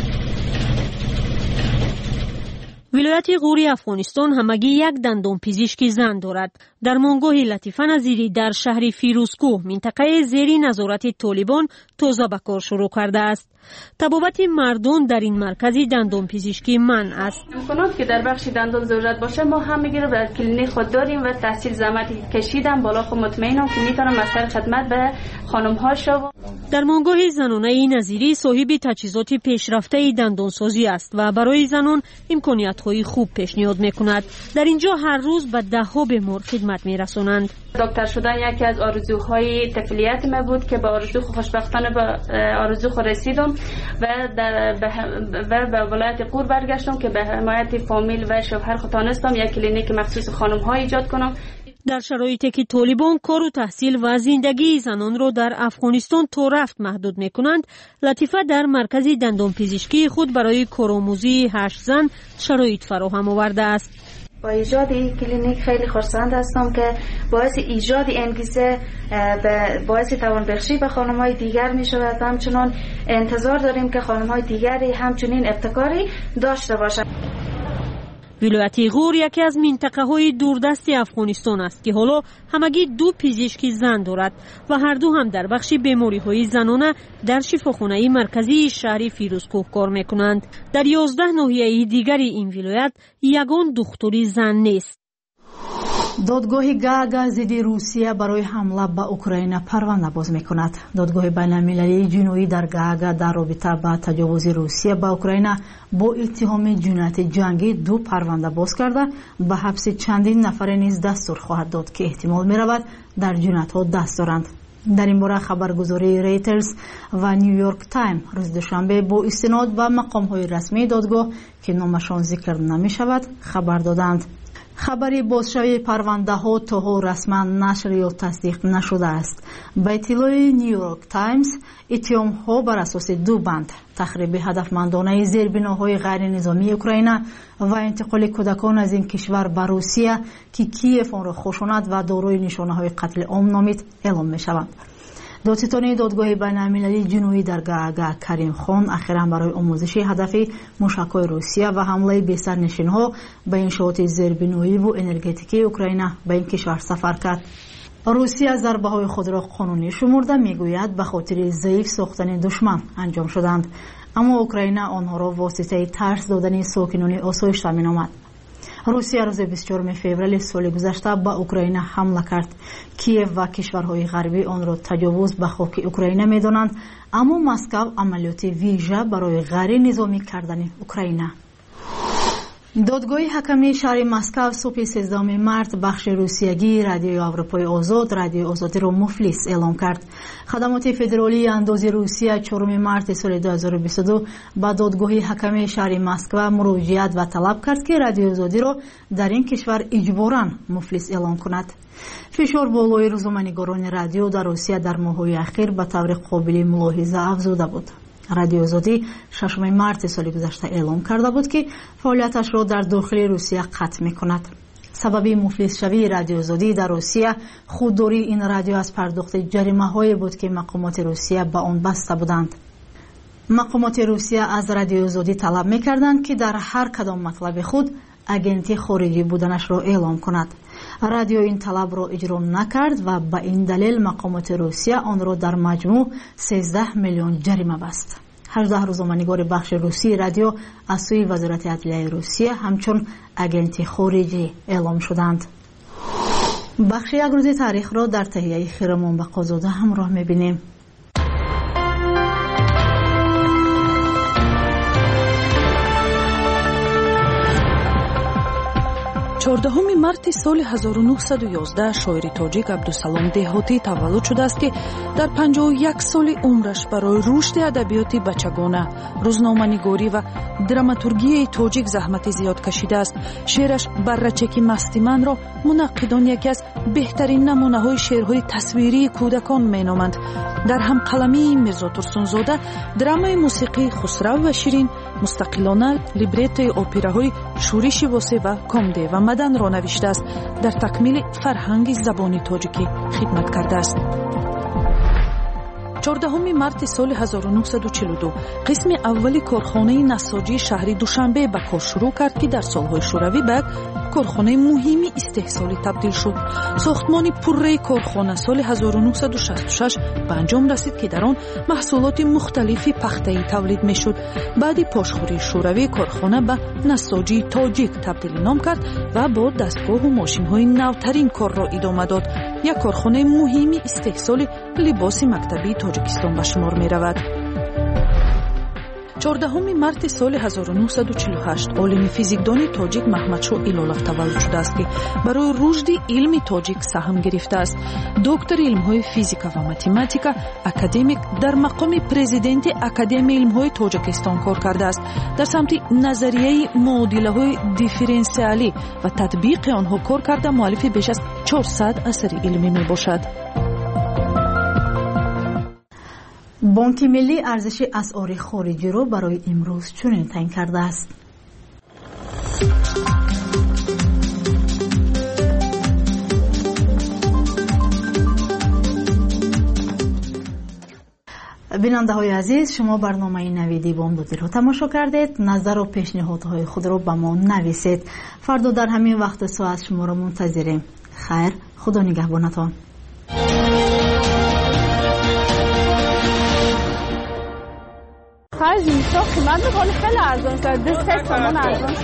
ولایت غور افغانستان همگی یک دندان پزشک زن دارد. درمانگاه لطیفه نظیری در شهر فیروزکوه منطقه زیر نظارت طالبان تازه به کار شروع کرده است. طبابت مردان در این مرکز دندان پزشکی من است. امکانات که در بخش دندان ضرورت باشه ما هم میگیریم و کلینیک خود داریم و تحصیل زحمتی کشیدم بالا خود مطمئنم که میتونم از طریق خدمت به خانم ها شوم. درمانگاه زنانه نظیری صاحب تجهیزات پیشرفته دندانسازی است و برای زنان امکانات های خوب پیشنهاد میکند. در اینجا هر روز به ده‌ها بیمار خدمت میرسانند. دکتر شدن یکی از آرزوهای طفولیت ما بود که به آرزو خوشبختانه به آرزو خود رسیدم و به ولایت غور برگشتم که به حمایت فامیل و شوهر خود تانستم یک کلینیک مخصوص خانم ها ایجاد کنم. در شرایطی که طالبان کار و تحصیل و زندگی زنان را در افغانستان تا رفت محدود میکنند، لطیفه در مرکز دندان پزشکی خود برای کارآموزی 8 زن شرایط فراهم آورده است. با ایجاد این کلینیک خیلی خرسند هستم که باعث ایجاد انگیزه باعث توانبخشی به خانم‌های دیگر می شود. همچنان انتظار داریم که خانم‌های دیگری همچنین ابتکاری داشته باشند. ولایت غور یکی از منطقه‌های دوردست افغانستان است که حالا همگی 2 پزشک زن دارد و هر دو هم در بخش بیماری‌های زنانه در شفاخانه مرکزی شهر فیروزکوه کار می‌کنند. در 11 ناحیه دیگر این ولایت یگان دکتری زن نیست. دادگاه گاگ ضد روسیه برای حمله به اوکراین پرونده باز می‌کند. دادگاه بین‌المللی جنایی در گاگ در رابطه با تجاوز روسیه به اوکراین با اتهام جنایت جنگی 2 پرونده باز کرده به حبس چندین نفر نیز دستور خواهد داد که احتمال می‌رود در جنایت‌ها دست دارند. در این باره خبرگزاری ریترز و نیویورک تایم روز دوشنبه با استناد به مقام‌های رسمی دادگاه که نامشان ذکر نمی‌شود خبر دادند. خبری بازشوی پرونده ها تا رسما نشر یا تصدیق نشده است. به اطلاع نیویورک تایمز، اتهام ها بر اساس دو بند: تخریب هدفمندانه زیربناهای غیر نظامی اوکراین و انتقال کودکان از این کشور به روسیه که کیف آن را خشونت و دارای نشانه های قتل عام نامید اعلام می شوند. دادستانی دادگاه بین‌المللی جنوبی در گاگا کریم خان اخیراً برای آموزش هدفی موشک‌های روسیه و حمله بی‌سرنشین‌ها به انشاءات زیربنایی و انرژتیکی اوکراین به این کشور سفر کرد. روسیه ضربه‌های خود را قانونی شمرده، میگوید به خاطر ضعیف ساختن دشمن انجام شدند، اما اوکراین آنها را واسطه ترس دادن ساکنان آسایش‌تر می‌نامد. روسیه روز 24 فوریه سال گذشته به اوکراین حمله کرد. کیف و کشورهای غربی آن را تجاوز به خاک اوکراین می‌دانند، اما مسکو عملیات ویژه برای غیر نظامی کردن اوکراین. دادگاه حکمی شهر مسکو صبح 13 مارس بخش روسیگی رادیوی اروپای آزاد رادیو آزادی را مفلس اعلام کرد. خدمات فدرالی اندازه روسیه 4 مارس سال 2022 به دادگاه حکمی شهر مسکو مراجعت و طلب کرد که رادیو آزادی را در این کشور اجباراً مفلس اعلام کند. فشار بالای روزنامه‌نگاران رادیو در روسیه در ماه‌های اخیر به طور قابل ملاحظه افزوده بود. رادیو آزادی 6 مارس سال گذشته اعلام کرده بود که فعالیتش را در داخل روسیه قطع می‌کند. سبب مفلس شوی رادیو آزادی در روسیه خودداری این رادیو از پرداخت جریمه‌هایی بود که مقامات روسیه به آن بسته بودند. مقامات روسیه از رادیو آزادی طلب می‌کردند که در هر کدام مطلب خود اگنتی خارجی بودنش را اعلام کند. رادیو این طلب را اجرا نکرد و به این دلیل مقامات روسیه آن را در مجموع 13 میلیون جریمه بست. 18 روزنامه‌نگار بخش روسی رادیو از سوی وزارت عدلیه روسیه همچون اگنتی خارجی اعلام شدند. بخش یک روز تاریخ را در تهیه خیرمان بقازاده همراه می‌بینیم. 14 марти соли 1911 шоири тоҷик Абдусалом Деҳотӣ таваллуд шудааст, ки дар 51 соли умраш барои рушди адабиёти бачагона, рӯзноманигорӣ ва драматургияи тоҷик заҳмати зиёд кашидааст. шеъраш «Баррачеки масти ман»ро мунаққидон яке аз беҳтарин намунаҳои шеърҳои тасвирии кӯдакон меноманд. дар ҳамқаламии Мирзо Турсунзода драмаи мусиқии Хусрав ва Ширин, мустақилона либреттои операҳои Шӯриши Восеъ ва Комдева Маданро навиштааст. дар такмили фарҳанги забони тоҷикӣ хидмат кардааст. 14 марти соли 1942 қисми аввали корхонаи насоҷии шаҳри Душанбе ба кор шурӯъ кард, ки дар солҳои шӯравӣ ба як корхонаи муҳими истеҳсолӣ табдил шуд. сохтмони пурраи корхона соли 1966 ба анҷом расид, ки дар он маҳсулоти мухталифи пахтаӣ тавлид мешуд. баъди пошхӯрии шӯравӣ корхона ба насоҷии тоҷик табдили ном кард ва бо дастгоҳу мошинҳои навтарин корро идома дод. як корхонаи муҳими истеҳсоли либоси мактабии тоҷикистон ба шумор меравад. 14 марти соли 1948 олими физикдони тоҷик Маҳмадшоҳ Илолов таваллуд шудааст, ки барои рушди илми тоҷик саҳм гирифтааст. доктори илмҳои физика ва математика, академик, дар мақоми президенти Академияи илмҳои Тоҷикистон кор кардааст. дар самти назарияи муодилаҳои дифференсиалӣ ва татбиқи онҳо кор карда муаллифи беш аз 400 асари илмӣ мебошад. بانک ملی ارزش اسعار خارجی را برای امروز چنین تعیین کرده است. بیننده های عزیز، شما برنامه نویدی بامدادی را تماشا کردید. نظر و پیشنهادهای خود را به ما نویسید. فردا در همین وقت ساعت شما را منتظریم. خیر، خدا نگهبانتان. خرج میشه قیمت میکنه خیلی ارزان شد. 2 تومان ارزان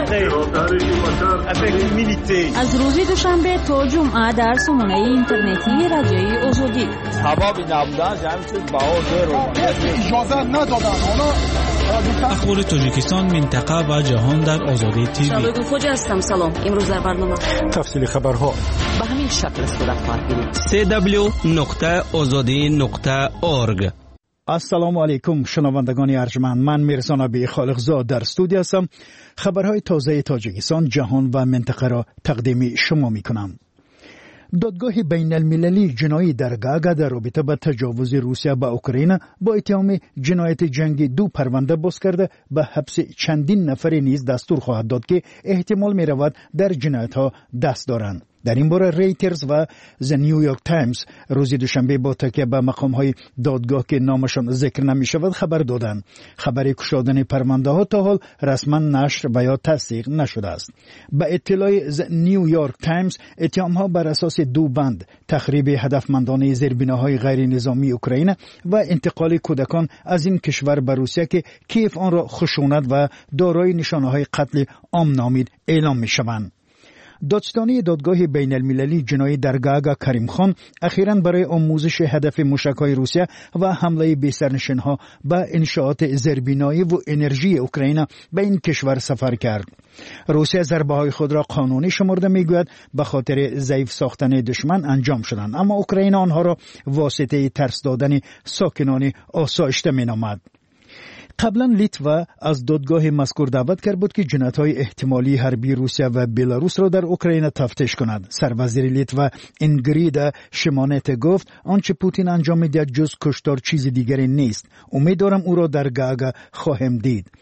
شد. از روز دوشنبه تا جمعه در سامانه اینترنتی رادیوی آزادی. سبب نبودن جمع شد باور اجازه ندادن. اخبار تاجیکستان، منطقه و جهان در آزادی تیوی. شبکه خوج هستم. سلام. امروز در برنامه تفصیل خبرها به همین شکل صورت خواهد گرفت. www.azadi.org السلام علیکم شنوندگان ارجمند، من میرزا نبی خالقزاد در استودیو هستم. خبرهای تازه تاجیکستان، جهان و منطقه را تقدیم شما میکنم. دادگاه بین المللی جنایی در گاگا در رابطه با تجاوز روسیه به اوکراین با اتهام جنایت جنگی 2 پرونده باز کرده به حبس چندین نفر نیز دستور خواهد داد که احتمال می رود در جنایت ها دست دارند. در این باره ریترز و The New York Times روز دوشنبه با تکیه به مقام های دادگاه که نامشان ذکر نمی شود خبر دادند. خبر کشادن پرونده ها تا حال رسما نشر و یا تصدیق نشده است. به اطلاع The New York Times اتهام ها بر اساس 2 بند: تخریب هدفمندانه زیربناهای غیر نظامی اوکراین و انتقال کودکان از این کشور به روسیه که کیف آن را خشونت و دارای نشانه های قتل عام نامید اعلام می شوند. دادستانی دادگاه بین المللی جنایی در گاگا کریم خان اخیراً برای آموزش هدف موشک‌های روسیه و حمله بی‌سرنشین‌ها به انشاءات زیربنایی و انرژی اوکراین به این کشور سفر کرد. روسیه ضربه‌های خود را قانونی شمرده می‌گوید به خاطر ضعیف ساختن دشمن انجام شدند، اما اوکراین آنها را واسطه ترس دادن ساکنان آسایشته می‌نامد. قبلا لیتوا از دادگاه مذکور دعوت کرد بود که جنایت‌های احتمالی حربی روسیه و بلاروس را در اوکراین تفتیش کند. سروزیر لیتوا اینگرید شیمانت گفت آنچه پوتین انجام می‌دهد جز کشتار چیز دیگری نیست. امیدوارم او را در گاگا خواهم دید.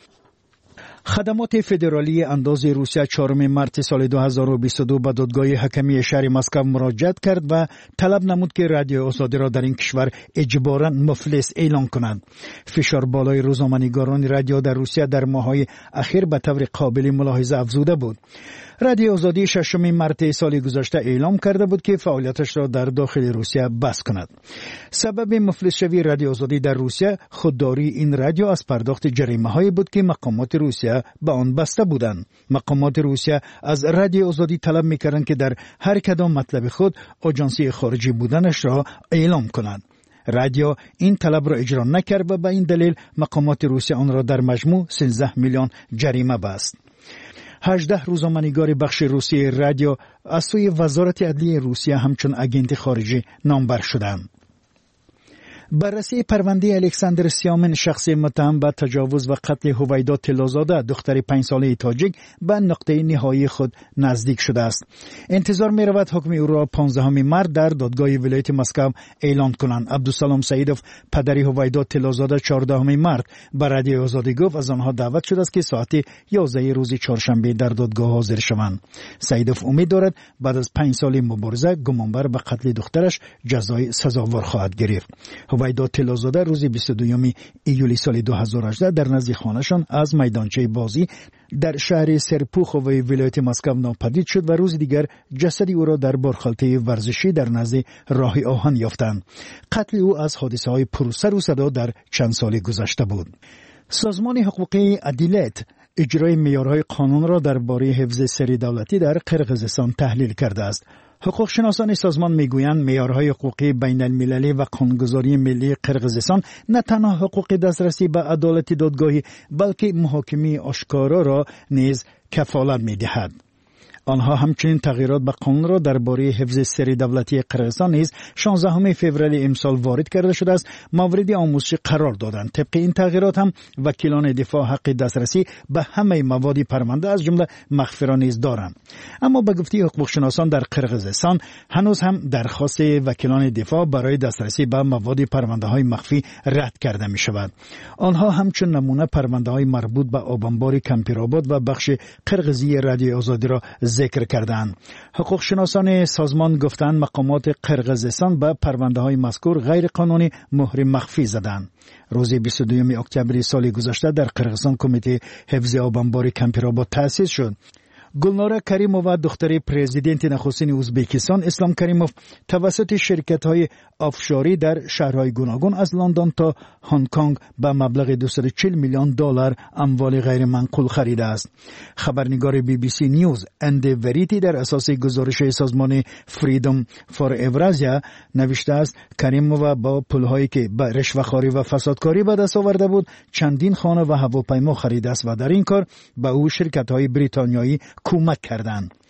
خدمات فدرالی انداز روسیه 4 مارس سال 2022 به دادگاه حکمی شهر مسکو مراجعه کرد و طلب نمود که رادیو آزادی را در این کشور اجباراً مفلس اعلان کند. فشار بالای روزنامه‌نگاران رادیو در روسیه در ماه‌های اخیر به طور قابل ملاحظه افزوده بود. رادیو آزادی 6 مارس سال گذشته اعلام کرده بود که فعالیتش را در داخل روسیه بس کند. سبب مفلس شوی رادیو آزادی در روسیه خودداری این رادیو از پرداخت جریمه‌هایی بود که مقامات روسیه به آن بسته بودند. مقامات روسیه از رادیو آزادی طلب می‌کردند که در هر کدام مطلب خود آژانسی خارجی بودنش را اعلام کند. رادیو این طلب را اجرا نکرد و به این دلیل مقامات روسیه آن را در مجموع 13 میلیون جریمه بست. 18 روزنامه‌نگار بخش روسی رادیو از سوی وزارت عدلیه روسیه همچون اگنت خارجی نامبر شدند. بررسی پرونده الکساندر سیامن، شخص متهم به تجاوز و قتل هویدا طلازاده دختر 5 ساله تاجیک، به نقطه نهایی خود نزدیک شده است. انتظار می رود حکم او را 15 مارس در دادگاه ولایت مسکو اعلان کنند. عبدالسلام سعیدوف پدر هویدا طلازاده 14 مارس به رادیو آزادی گفت از آنها دعوت شده است که ساعت 11 روز چهارشنبه در دادگاه حاضر شوند. سعیدوف امید دارد بعد از 5 سال مبارزه گمانبر به قتل دخترش جزای سزاوار خواهد گرفت. هویدا طلازاده روز 22 ایولی سال 2018 در نزد خانه‌شان از میدانچه بازی در شهر سرپوخوو ولایت مسکو ناپدید شد و روز دیگر جسد او را در بارخالته ورزشی در نزد راه آهن یافتند. قتل او از حادثه‌های پرسر و صدا در چند سال گذشته بود. سازمان حقوقی عدالت اجرای معیارهای قانون را درباره حفظ سری دولتی در قرقیزستان تحلیل کرده است. حقوق شناسان سازمان میگویند معیارهای حقوقی بین المللی و قانونگذاری ملی قرقیزستان نه تنها حقوق دسترسی به عدالت دادگاهی بلکه محاکمه آشکارا را نیز کفالت میدهد. آنها همچنین تغییرات به قانون را درباره حفظ سری دولتی قرقیزستان نیز 16 فوریه امسال وارد کرده شده است مورد آموزش قرار دادند. طبق این تغییرات هم وکیلان دفاع حق دسترسی به همه مواد پرونده از جمله مخفی را نیز دارند. اما به گفته حقوق شناسان در قرقیزستان هنوز هم درخواست وکیلان دفاع برای دسترسی به مواد پرونده های مخفی رد کرده می شود. آنها همچون نمونه پرونده های مربوط به آبانبار کمپیرآباد و بخش قرقیزی رادیو آزادی را ذکر کردند. حقوق شناسان سازمان گفتند مقامات قرقیزستان به پرونده های مذکور غیر قانونی مهر مخفی زدند. روز 22 اکتبر سال گذشته در قرقیزستان کمیته حفظ آبانبار کمپیرآباد تأسیس شد. گلناره کریمووا دختر پرزیدنت نخستین ازبکستان اسلام کریموف توسط شرکت‌های آفشوری در شهرهای گوناگون از لندن تا هنگ کنگ به مبلغ 240 میلیون دلار اموال غیر منقول خریده است. خبرنگار BBC نیوز اند وریتی در اساس گزارش سازمان فریدم فور اورازیا نوشته است کریمووا با پول‌هایی که به رشوه‌خواری و فسادکاری به دست آورده بود چندین خانه و هواپیما خریده است و در این کار به او شرکت‌های بریتانیایی کمک کردند.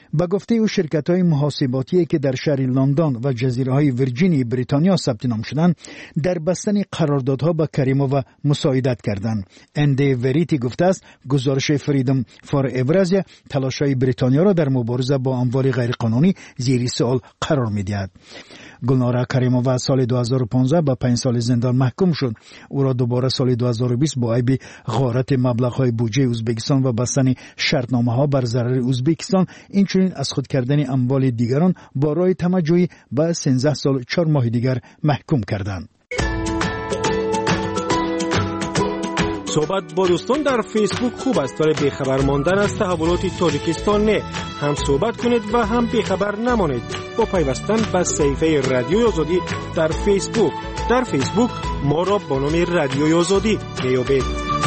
به گفته او شرکت‌های محاسباتی که در شهر لندن و جزیره‌های ویرجینی بریتانیا ثبت نام شدند در بستن قراردادها با کریمووا مساعدت کردند. اندی وریتی گفته است گزارش فریدم فار اورازیا تلاش‌های بریتانیا را در مبارزه با اموال غیرقانونی زیر سوال قرار می‌دهد. گلنارا کریمووا سال 2015 به 5 سال زندان محکوم شد. او را دوباره سال 2020 با عیب غارت مبلغ‌های بودجه ازبکستان و بستن شرطنامه‌ها بر ضرر ازبکستان اینچنین از خود کردن اموال دیگران با رای تمجوی به 13 سال 4 ماه دیگر محکوم کردند. صحبت با دوستان در فیسبوک خوب است ولی بیخبر ماندن از تحولات تاجیکستان نه. هم صحبت کنید و هم بیخبر نمانید با پیوستن به صفحه رادیوی آزادی در فیسبوک. در فیسبوک ما را با نام رادیوی آزادی میابید.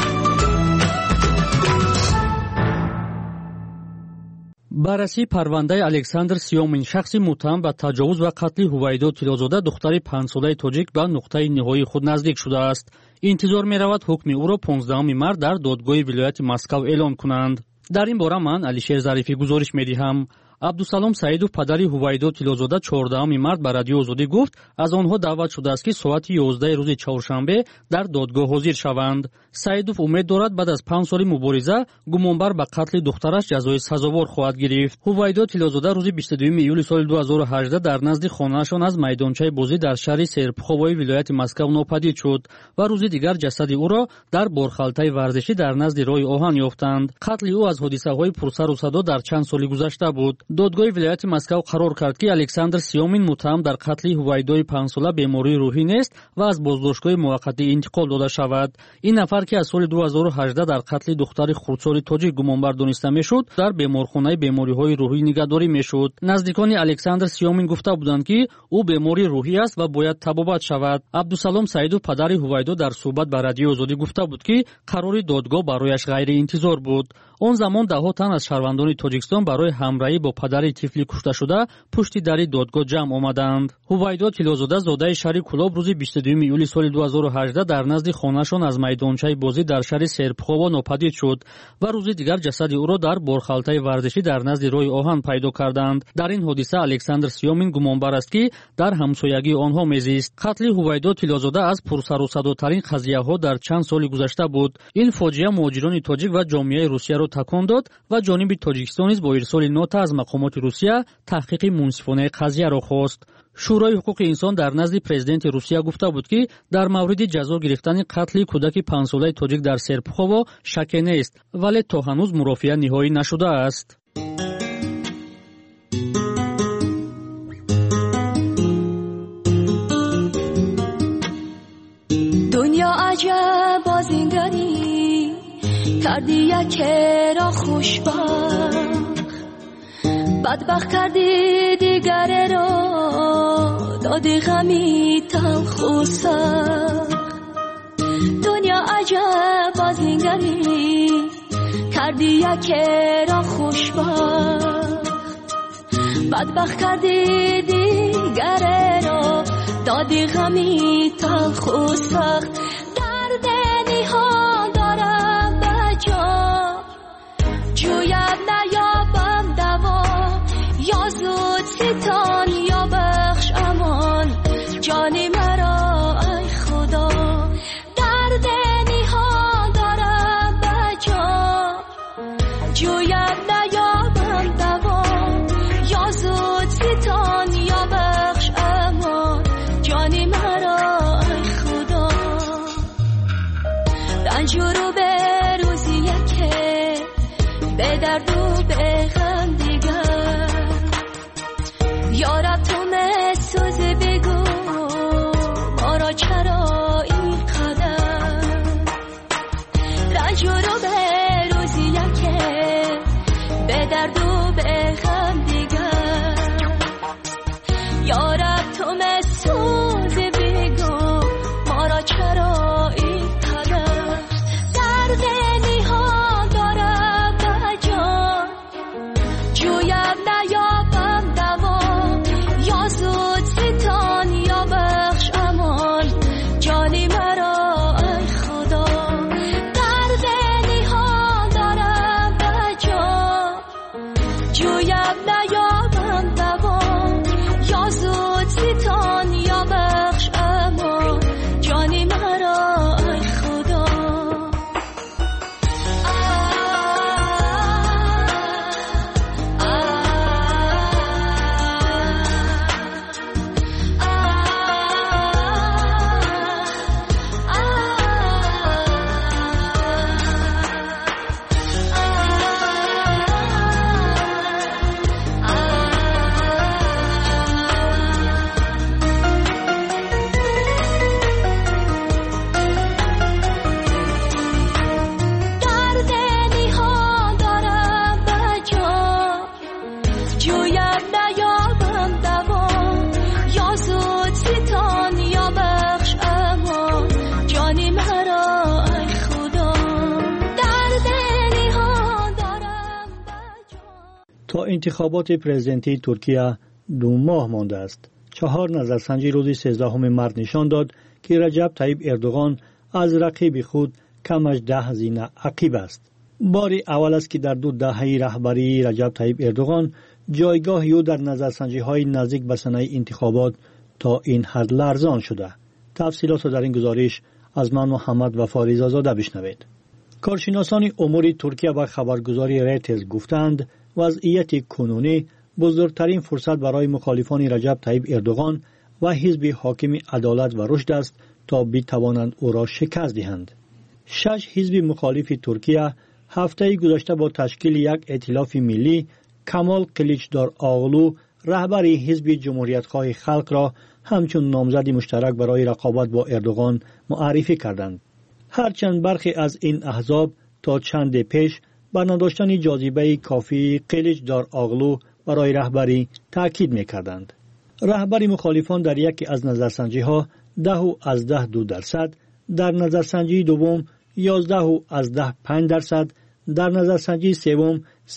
بررسی پرونده الکساندر سیومین شخصی متهم به تجاوز و قتل هویدا تیلازاده دختری 5 ساله تاجیک به نقطه نهایی خود نزدیک شده است. انتظار می‌رود حکم او را 15 مارس در دادگاه ولایت مسکو اعلام کنند. در این باره من علیشیر ظریفی گزارش می‌دهم. عبدالسلام سعیدов падари ҳувайдо тилозода 14 март ба радиои озодӣ гуфт аз онҳо даъват шудааст ки соати 11 рӯзи чаҳоршанбе дар додгоҳ ҳозир шаванд. Саидов умед дорад баъд аз 5 соли мубориза гумонбар ба қатли духтараш ҷазои сазовор хоҳад гирифт. ҳувайдо тилозода рӯзи 22 июли соли 2018 дар назди хонаашон аз майдончаи бозӣ дар шаҳри серпуховои вилояти Москав нопадид шуд ва рӯзи дигар ҷасади ӯро дар борхалтаи варзишӣ дар назди роҳи оҳан ёфтанд. қатли ӯ аз ҳодисаҳои пурсару садо дар чанд соли гузашта буд. додгоҳи вилояти Москав қарор кард ки Александр Сиёмин муттаҳам дар қатли ҳувайдои 5сола бемории рӯҳӣ нест ва аз боздоштгоҳи муваққатӣ интиқол дода шавад. ин нафар ки аз соли 2018 дар қатли духтари хурдсоли тоҷик гумонбар дониста мешуд, дар беморхонаи бемориҳои рӯҳӣ нигаҳдорӣ мешуд. наздикони Александр Сиёмин гуфта буданд ки ӯ бемори рӯҳӣ аст ва бояд табобат шавад. Абдусалом Саидов падари ҳувайдо дар суҳбат ба радиои озодӣ гуфта буд ки қарори додгоҳ барояш ғайриинтизор буд. он замон даҳо тан аз шаҳрвандони тоҷикистон барои ҳамраҳӣ бо падари тифли кушташуда пушти дари додгоҳ ҷамъ омаданд. ҳувайдо тилозода зодаи шаҳри Кулоб рӯзи 22 июли соли 2018 дар назди хонаашон аз майдончаи бозӣ дар шаҳри Серпухово нопадид шуд ва рӯзи дигар ҷасади ӯро дар борхалтаи варзишӣ дар назди роҳи оҳан пайдо карданд. дар ин ҳодиса Александр Сиёмин гумонбар аст ки дар ҳамсоягии онҳо мезист. қатли ҳувайдо тилозода аз пурсарусадотарин қазияҳо дар чанд соли гузашта буд. ин фоҷиа муҳоҷирони тоҷик ва ҷомеаи Русияро такон дод ва ҷониби Тоҷикистон низ бо ирсоли нота аз мақомоти Русия таҳқиқи мунсифонаи қазияро хост. шӯрои ҳуқуқи инсон дар назди президенти Русия гуфта буд ки дар мавриди ҷазо гирифтани қатли кӯдаки 5солаи тоҷик дар Серпухово шаке нест, вале то ҳанӯз мурофиа ниҳоӣ нашудааст. دنیا عجب بازینگری کردی یکی را خوشبخت، بدبخت کردی دیگری را دادی غمی تلخ و سخت. دنیا عجب بازینگری کردی یکی را خوشبخت، بدبخت کردی دیگری را دادی غمی تلخ و سخت. درد نهان دارم به جا جویم نیابم دوا، یا زود ستان یا بخش امان جانی مرا ای خدا. درد نهان دارم به جا جویم نیابم دوا، یا زود ستان یا بخش امان جانی مرا ای خدا. رنجورو به روزی یکه به درد و به غم دیگر، یارب تو مسوز بگو ما را چرا این قدر. رنجورو به روزی یکه به درد و به غم دیگر، یارب تو مسوز بگو ما را چرا این قدر. تا انتخابات پرزیدنتی ترکیه 2 ماه مانده است. 4 نظرسنجی روز 13 مارس نشان داد که رجب طیب اردوغان از رقیب خود کمش 10 زینه عقیب است. بار اول است که در 2 دهه رهبری رجب طیب اردوغان جایگاه او در نظرسنجی های نزدیک به سنه انتخابات تا این حد لرزان شده. تفصیلات در این گزارش از من محمد وفا رضازاده بشنوید. کارشناسان امور ترکیه به خبرگزاری ریترز گفتند وضعیت کنونی بزرگترین فرصت برای مخالفان رجب طیب اردوغان و حزب حاکم عدالت و رشد است تا بتوانند او را شکست دهند. 6 حزب مخالف ترکیه هفته گذشته با تشکیل یک ائتلاف ملی کمال قلیچدار آغلو رهبر حزب جمهوریت‌خواه خلق را همچون نامزد مشترک برای رقابت با اردوغان معرفی کردند. هرچند برخی از این احزاب تا چند پیش بر نداشتن جاذبه کافی قلیچدار آغلو برای رهبری تاکید می‌کردند. رهبر مخالفان در یکی از نظرسنجی‌ها 10.2%، در نظرسنجی دوم 11.5%، در نظرسنجی سوم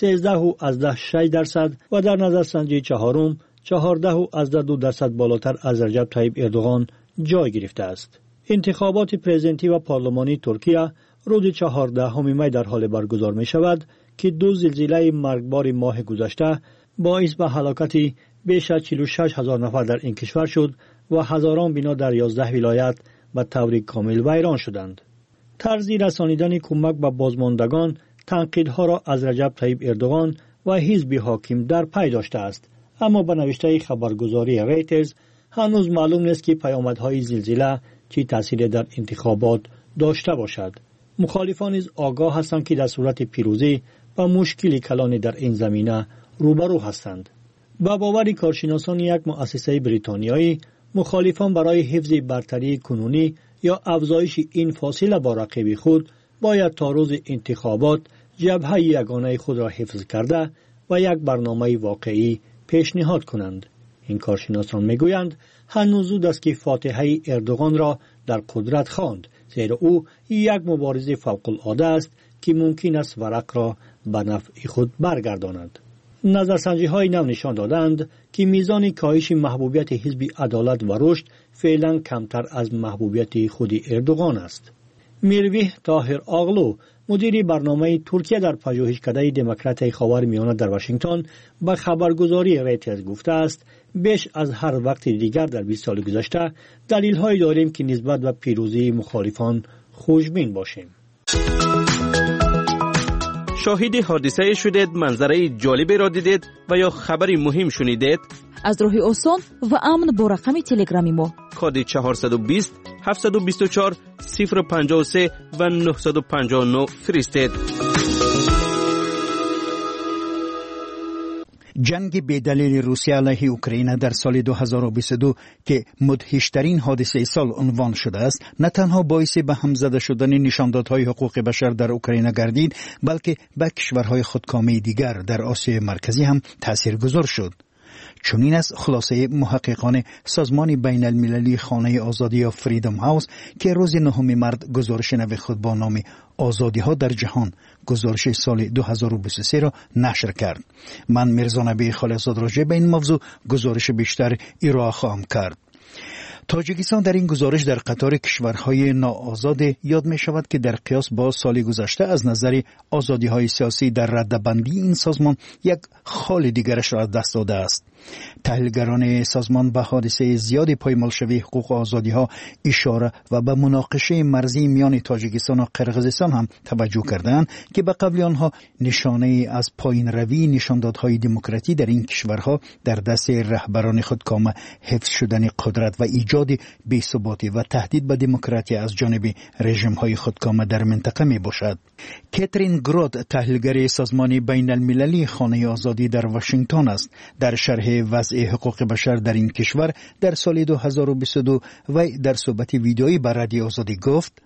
13.6% و در نظرسنجی چهارم 14.2% بالاتر از رجب طیب اردوغان جای گرفته است. انتخابات پرزیدنتی و پارلمانی ترکیه روز 14 می در حال برگزار می شود که 2 زلزله مرگبار ماه گذشته باعث به هلاکت بیش از 46,000 نفر در این کشور شد و هزاران بنا در 11 ولایت به طور کامل ویران شدند. طرز رسانیدن کمک به بازماندگان تنقیدها را از رجب طیب اردوغان و حزب حاکم در پی داشته است، اما به نوشته خبرگزاری ریترز هنوز معلوم نیست که پیامدهای زلزله چه تأثیری در انتخابات داشته باشد. مخالفان نیز آگاه هستند که در صورت پیروزی با مشکلی کلانی در این زمینه روبرو هستند. با باور کارشناسان یک مؤسسه بریتانیایی، مخالفان برای حفظ برتری کنونی یا افزایش این فاصله با رقیب خود باید تا روز انتخابات جبهه یگانه خود را حفظ کرده و یک برنامه واقعی پیشنهاد کنند. این کارشناسان میگویند هنوز زود است که فاتحه اردوغان را در قدرت خواند، زیرا او یک مبارز فوق العاده است که ممکن است ورق را به نفع خود برگرداند. نظرسنجی های نو نشان دادند که میزان کاهش محبوبیت حزب عدالت و رشد فعلا کمتر از محبوبیت خود اردوغان است. میرویح طاهر آغلو، مدیر برنامه ترکیه در پژوهشکده دموکرات خاورمیانه در واشنگتن، به خبرگزاری ریترز گفته است بیش از هر وقت دیگر در 20 سال گذشته دلیل‌هایی داریم که نسبت به پیروزی مخالفان خوشبین باشیم. شاهد حادثه شدید، منظره جالبی را دیدید و یا خبری مهم شنیدید؟ از راه آسان و امن با رقم تلگرامی ما کد 420 724 053 و 959 فرستید. جنگ بی‌دلیل روسیه علیه اوکراین در سال 2022 که مدهشترین حادثه سال عنوان شده است، نه تنها باعث به هم زده شدن نشاندادهای حقوق بشر در اوکراین گردید، بلکه به کشورهای خودکامه دیگر در آسیای مرکزی هم تاثیرگذار شد. چنین است خلاصه محققان سازمان بین المللی خانه آزادی یا فریدم هاوس که روز 9 مارس گزارش نو خود با نام آزادی ها در جهان، گزارش سال 2023 را نشر کرد. من میرزا نبی خالقزاد راجع به این موضوع گزارش بیشتر ارائه خواهم کرد. تاجیکستان در این گزارش در قطار کشورهای ناآزاد یاد می شود که در قیاس با سال گذشته از نظر آزادی های سیاسی در رده‌بندی این سازمان یک خال دیگرش را از دست داده است. تحلیلگران سازمان به حادثه زیاد پایمالشوی حقوق و آزادی ها اشاره و به مناقشه مرزی میان تاجیکستان و قرقیزستان هم توجه کردند که به قبل آنها نشانه از پایین روی نشاندادهای دموکراتی در این کشورها در دست رهبران خودکامه، حفظ شدن قدرت و ایجاد بی‌ثباتی و تهدید به دموکراسی از جانب رژیم‌های خودکامه در منطقه می باشد. کاترین گرود، تحلیلگر سازمان بین المللی خانه آزادی در واشنگتن است، در شرح شرح وضع حقوق بشر در این کشور در سال 2022 و در صحبت ویدیویی با رادیو آزادی گفت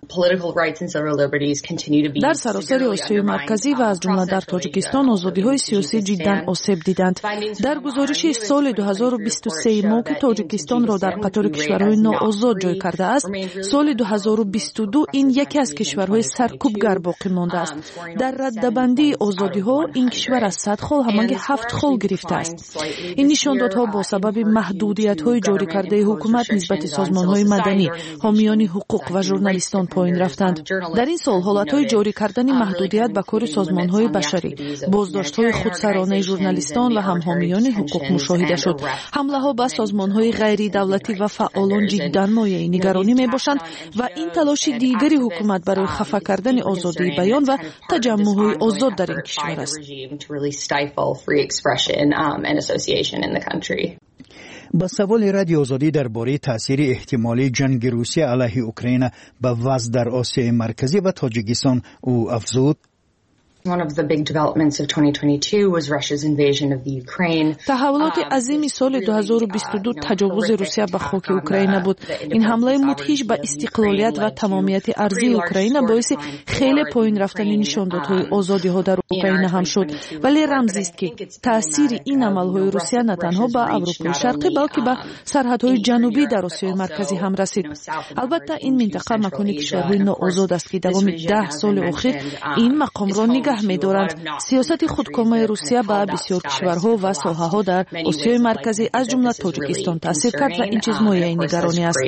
در سراسر آسیای مرکزی و از جمله در تاجیکستان آزادی‌های سیاسی جداً آسیب دیدند. در گزارش سال 2023 ما که تاجیکستان را در قطار کشورهای ناآزاد جای کرده است، سال 2022 این یکی از کشورهای سرکوبگر باقی مانده است. در رده‌بندی آزادی‌ها این کشور از 100 خال همانگی 7 خال گرفته است. این نشاندادها با سبب محدودیت‌های جاری کرده حکومت نسبت سازمان‌های مدنی، حامیان حقوق و ژورنالیستان پایین رفتند. در این سال حالت‌های جاری کردن محدودیت به کار سازمان‌های بشری، بازداشت‌های خودسرانه ژورنالیستان و هم حامیان حقوق مشاهده شد. حمله‌ها به سازمان‌های غیر دولتی و فعالان جداً مایه نگرانی می‌باشند و این تلاش دیگری حکومت برای خفه کردن آزادی بیان و تجمع‌های آزاد در این کشور است. با سوال رادیو آزادی درباره تاثیر احتمالی جنگ روسیه علیه اوکراین به وضع در آسیای مرکزی و تاجیکستان او افزود: تحولات عظیم سال 2022 تجاوز روسیه به خاک اوکراین بود. این حمله مدهش به استقلالیت و تمامیت ارضی اوکراین باعث خیلی پایین رفتن نشاندادهای آزادی ها در اوکراین هم شد، ولی رمزی است که تاثیر این عملهای روسیه نه تنها به اروپای شرقی بلکه به سرحدهای جنوبی در آسیای مرکزی هم رسید. البته این منطقه مکان کشورهای ناآزاد است که دوام 10 سال اخیر این مقام را نگه می‌دارند. سیاست خودکامه روسیه به بسیار کشورها و ساحه‌ها در آسیای مرکزی از جمله تاجیکستان تاثیر کرد و این چیز مایه نگرانی است.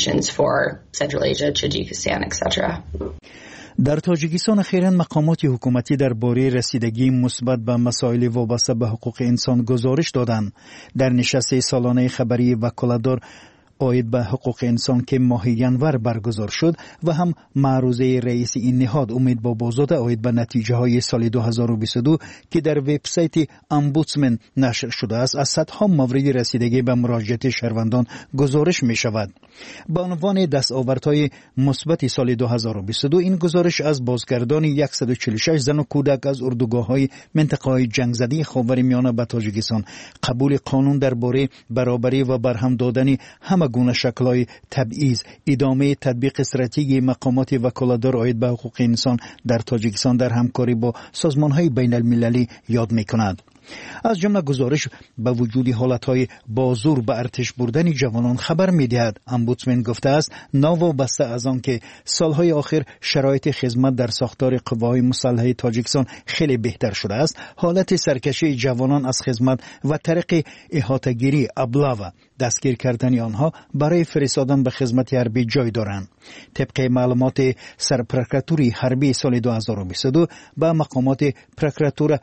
در تاجیکستان اخیراً مقامات حکومتی درباره رسیدگی مثبت به مسائل وابسته به حقوق انسان گزارش دادند. در نشست سالانه خبری وکالتدار آید به حقوق انسان که ماه ینور برگزار شد و هم معروضه رئیس این نهاد امید بابازاده آید به نتیجه های سال 2022 که در وبسایت امبودسمن نشر شده است از صدها مورد رسیدگی به مراجعت شهروندان گزارش می شود. با عنوان دستاوردهای مثبت سال 2022 این گزارش از بازگردانی 146 زن و کودک از اردوگاه‌های منطقه‌های جنگ زده خاورمیانه به تاجیکستان، قبول قانون درباره برابری و برهم دادن همه گونه شکل‌های تبعیض، ادامه تطبیق استراتژی مقامات وکالتدار آید به حقوق انسان در تاجیکستان در همکاری با سازمان‌های بین‌المللی یاد می‌کند. از جمله گزارش به وجود حالتهای بازور به ارتش بردن جوانان خبر می‌دهد. امبودسمن گفته است ناوابسته از آن که سالهای آخر شرایط خدمت در ساختار قواهای مسلحه تاجیکستان خیلی بهتر شده است، حالت سرکشی جوانان از خدمت و طریق احاطه‌گیری ابلاغ و دستگیر کردن آنها برای فرستادن به خدمت حربی جای دارند. طبق معلومات سرپرکراتوری حربی سال 2022 به مقامات پرکراتور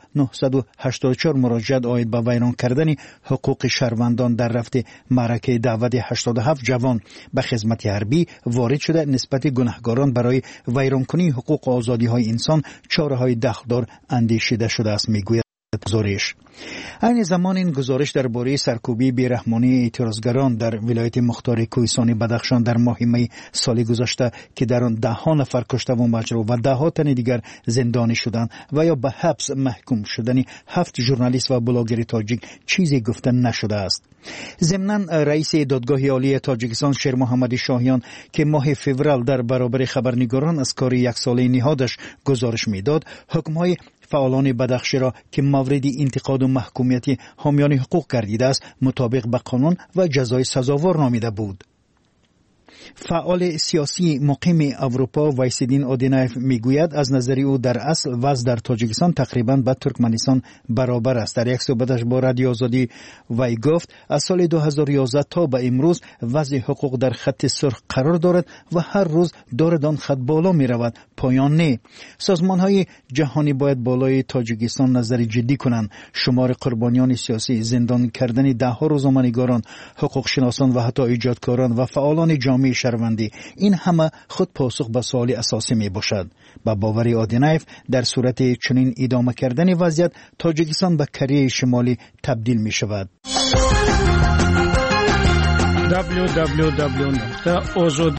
984 مراجعت آید به ویران کردن حقوق شهروندان در رفت معرکه دعوت 87 جوان به خدمت حربی وارد شده. نسبت گناهکاران برای ویرانکنی حقوق و آزادی‌های انسان چاره‌های دخلدار اندیشیده شده است میگوید گزارش. این زمان این گزارش درباره سرکوبی بیرحمانه اعتراضگران در ولایت مختار کوهستان بدخشان در ماه می سال گذشته که در آن 10 نفر کشته و مجروح و 10 تن دیگر زندانی شدند و یا به حبس محکوم شدن 7 ژورنالیست و بلاگر تاجیک چیزی گفته نشده است. ضمناً رئیس دادگاه عالی تاجیکستان شیر محمد شاهیان که ماه فوریه در برابر خبرنگاران از کار 1 ساله نهادش گزارش میداد، حکم‌های فعالان بدخشی را که مورد انتقاد و محکومیت حامیان حقوق گردیده است مطابق به قانون و جزای سزاوار نامیده بود. فعال سیاسی مقیم اروپا وایسیدین اودینایف میگوید از نظر او در اصل وضع در تاجیکستان تقریبا با ترکمنستان برابر است. در یک صحبتش با رادیو آزادی وی گفت از سال 2011 تا به امروز وضع حقوق در خط سرخ قرار دارد و هر روز دارد آن خط بالا می رود، پایان نه. سازمان های جهانی باید بالای تاجیکستان نظر جدی کنند. شمار قربانیان سیاسی، زندان کردن 10 روزنامه‌نگاران، حقوق شناسان و حتی ایجادکاران و فعالان جامعه شهروندی، این همه خود پاسخ به سوال اساسی می باشد. با باور اودینایف در صورت چنین ادامه کردن وضعیت تاجیکستان به کره شمالی تبدیل می شود. www.ozod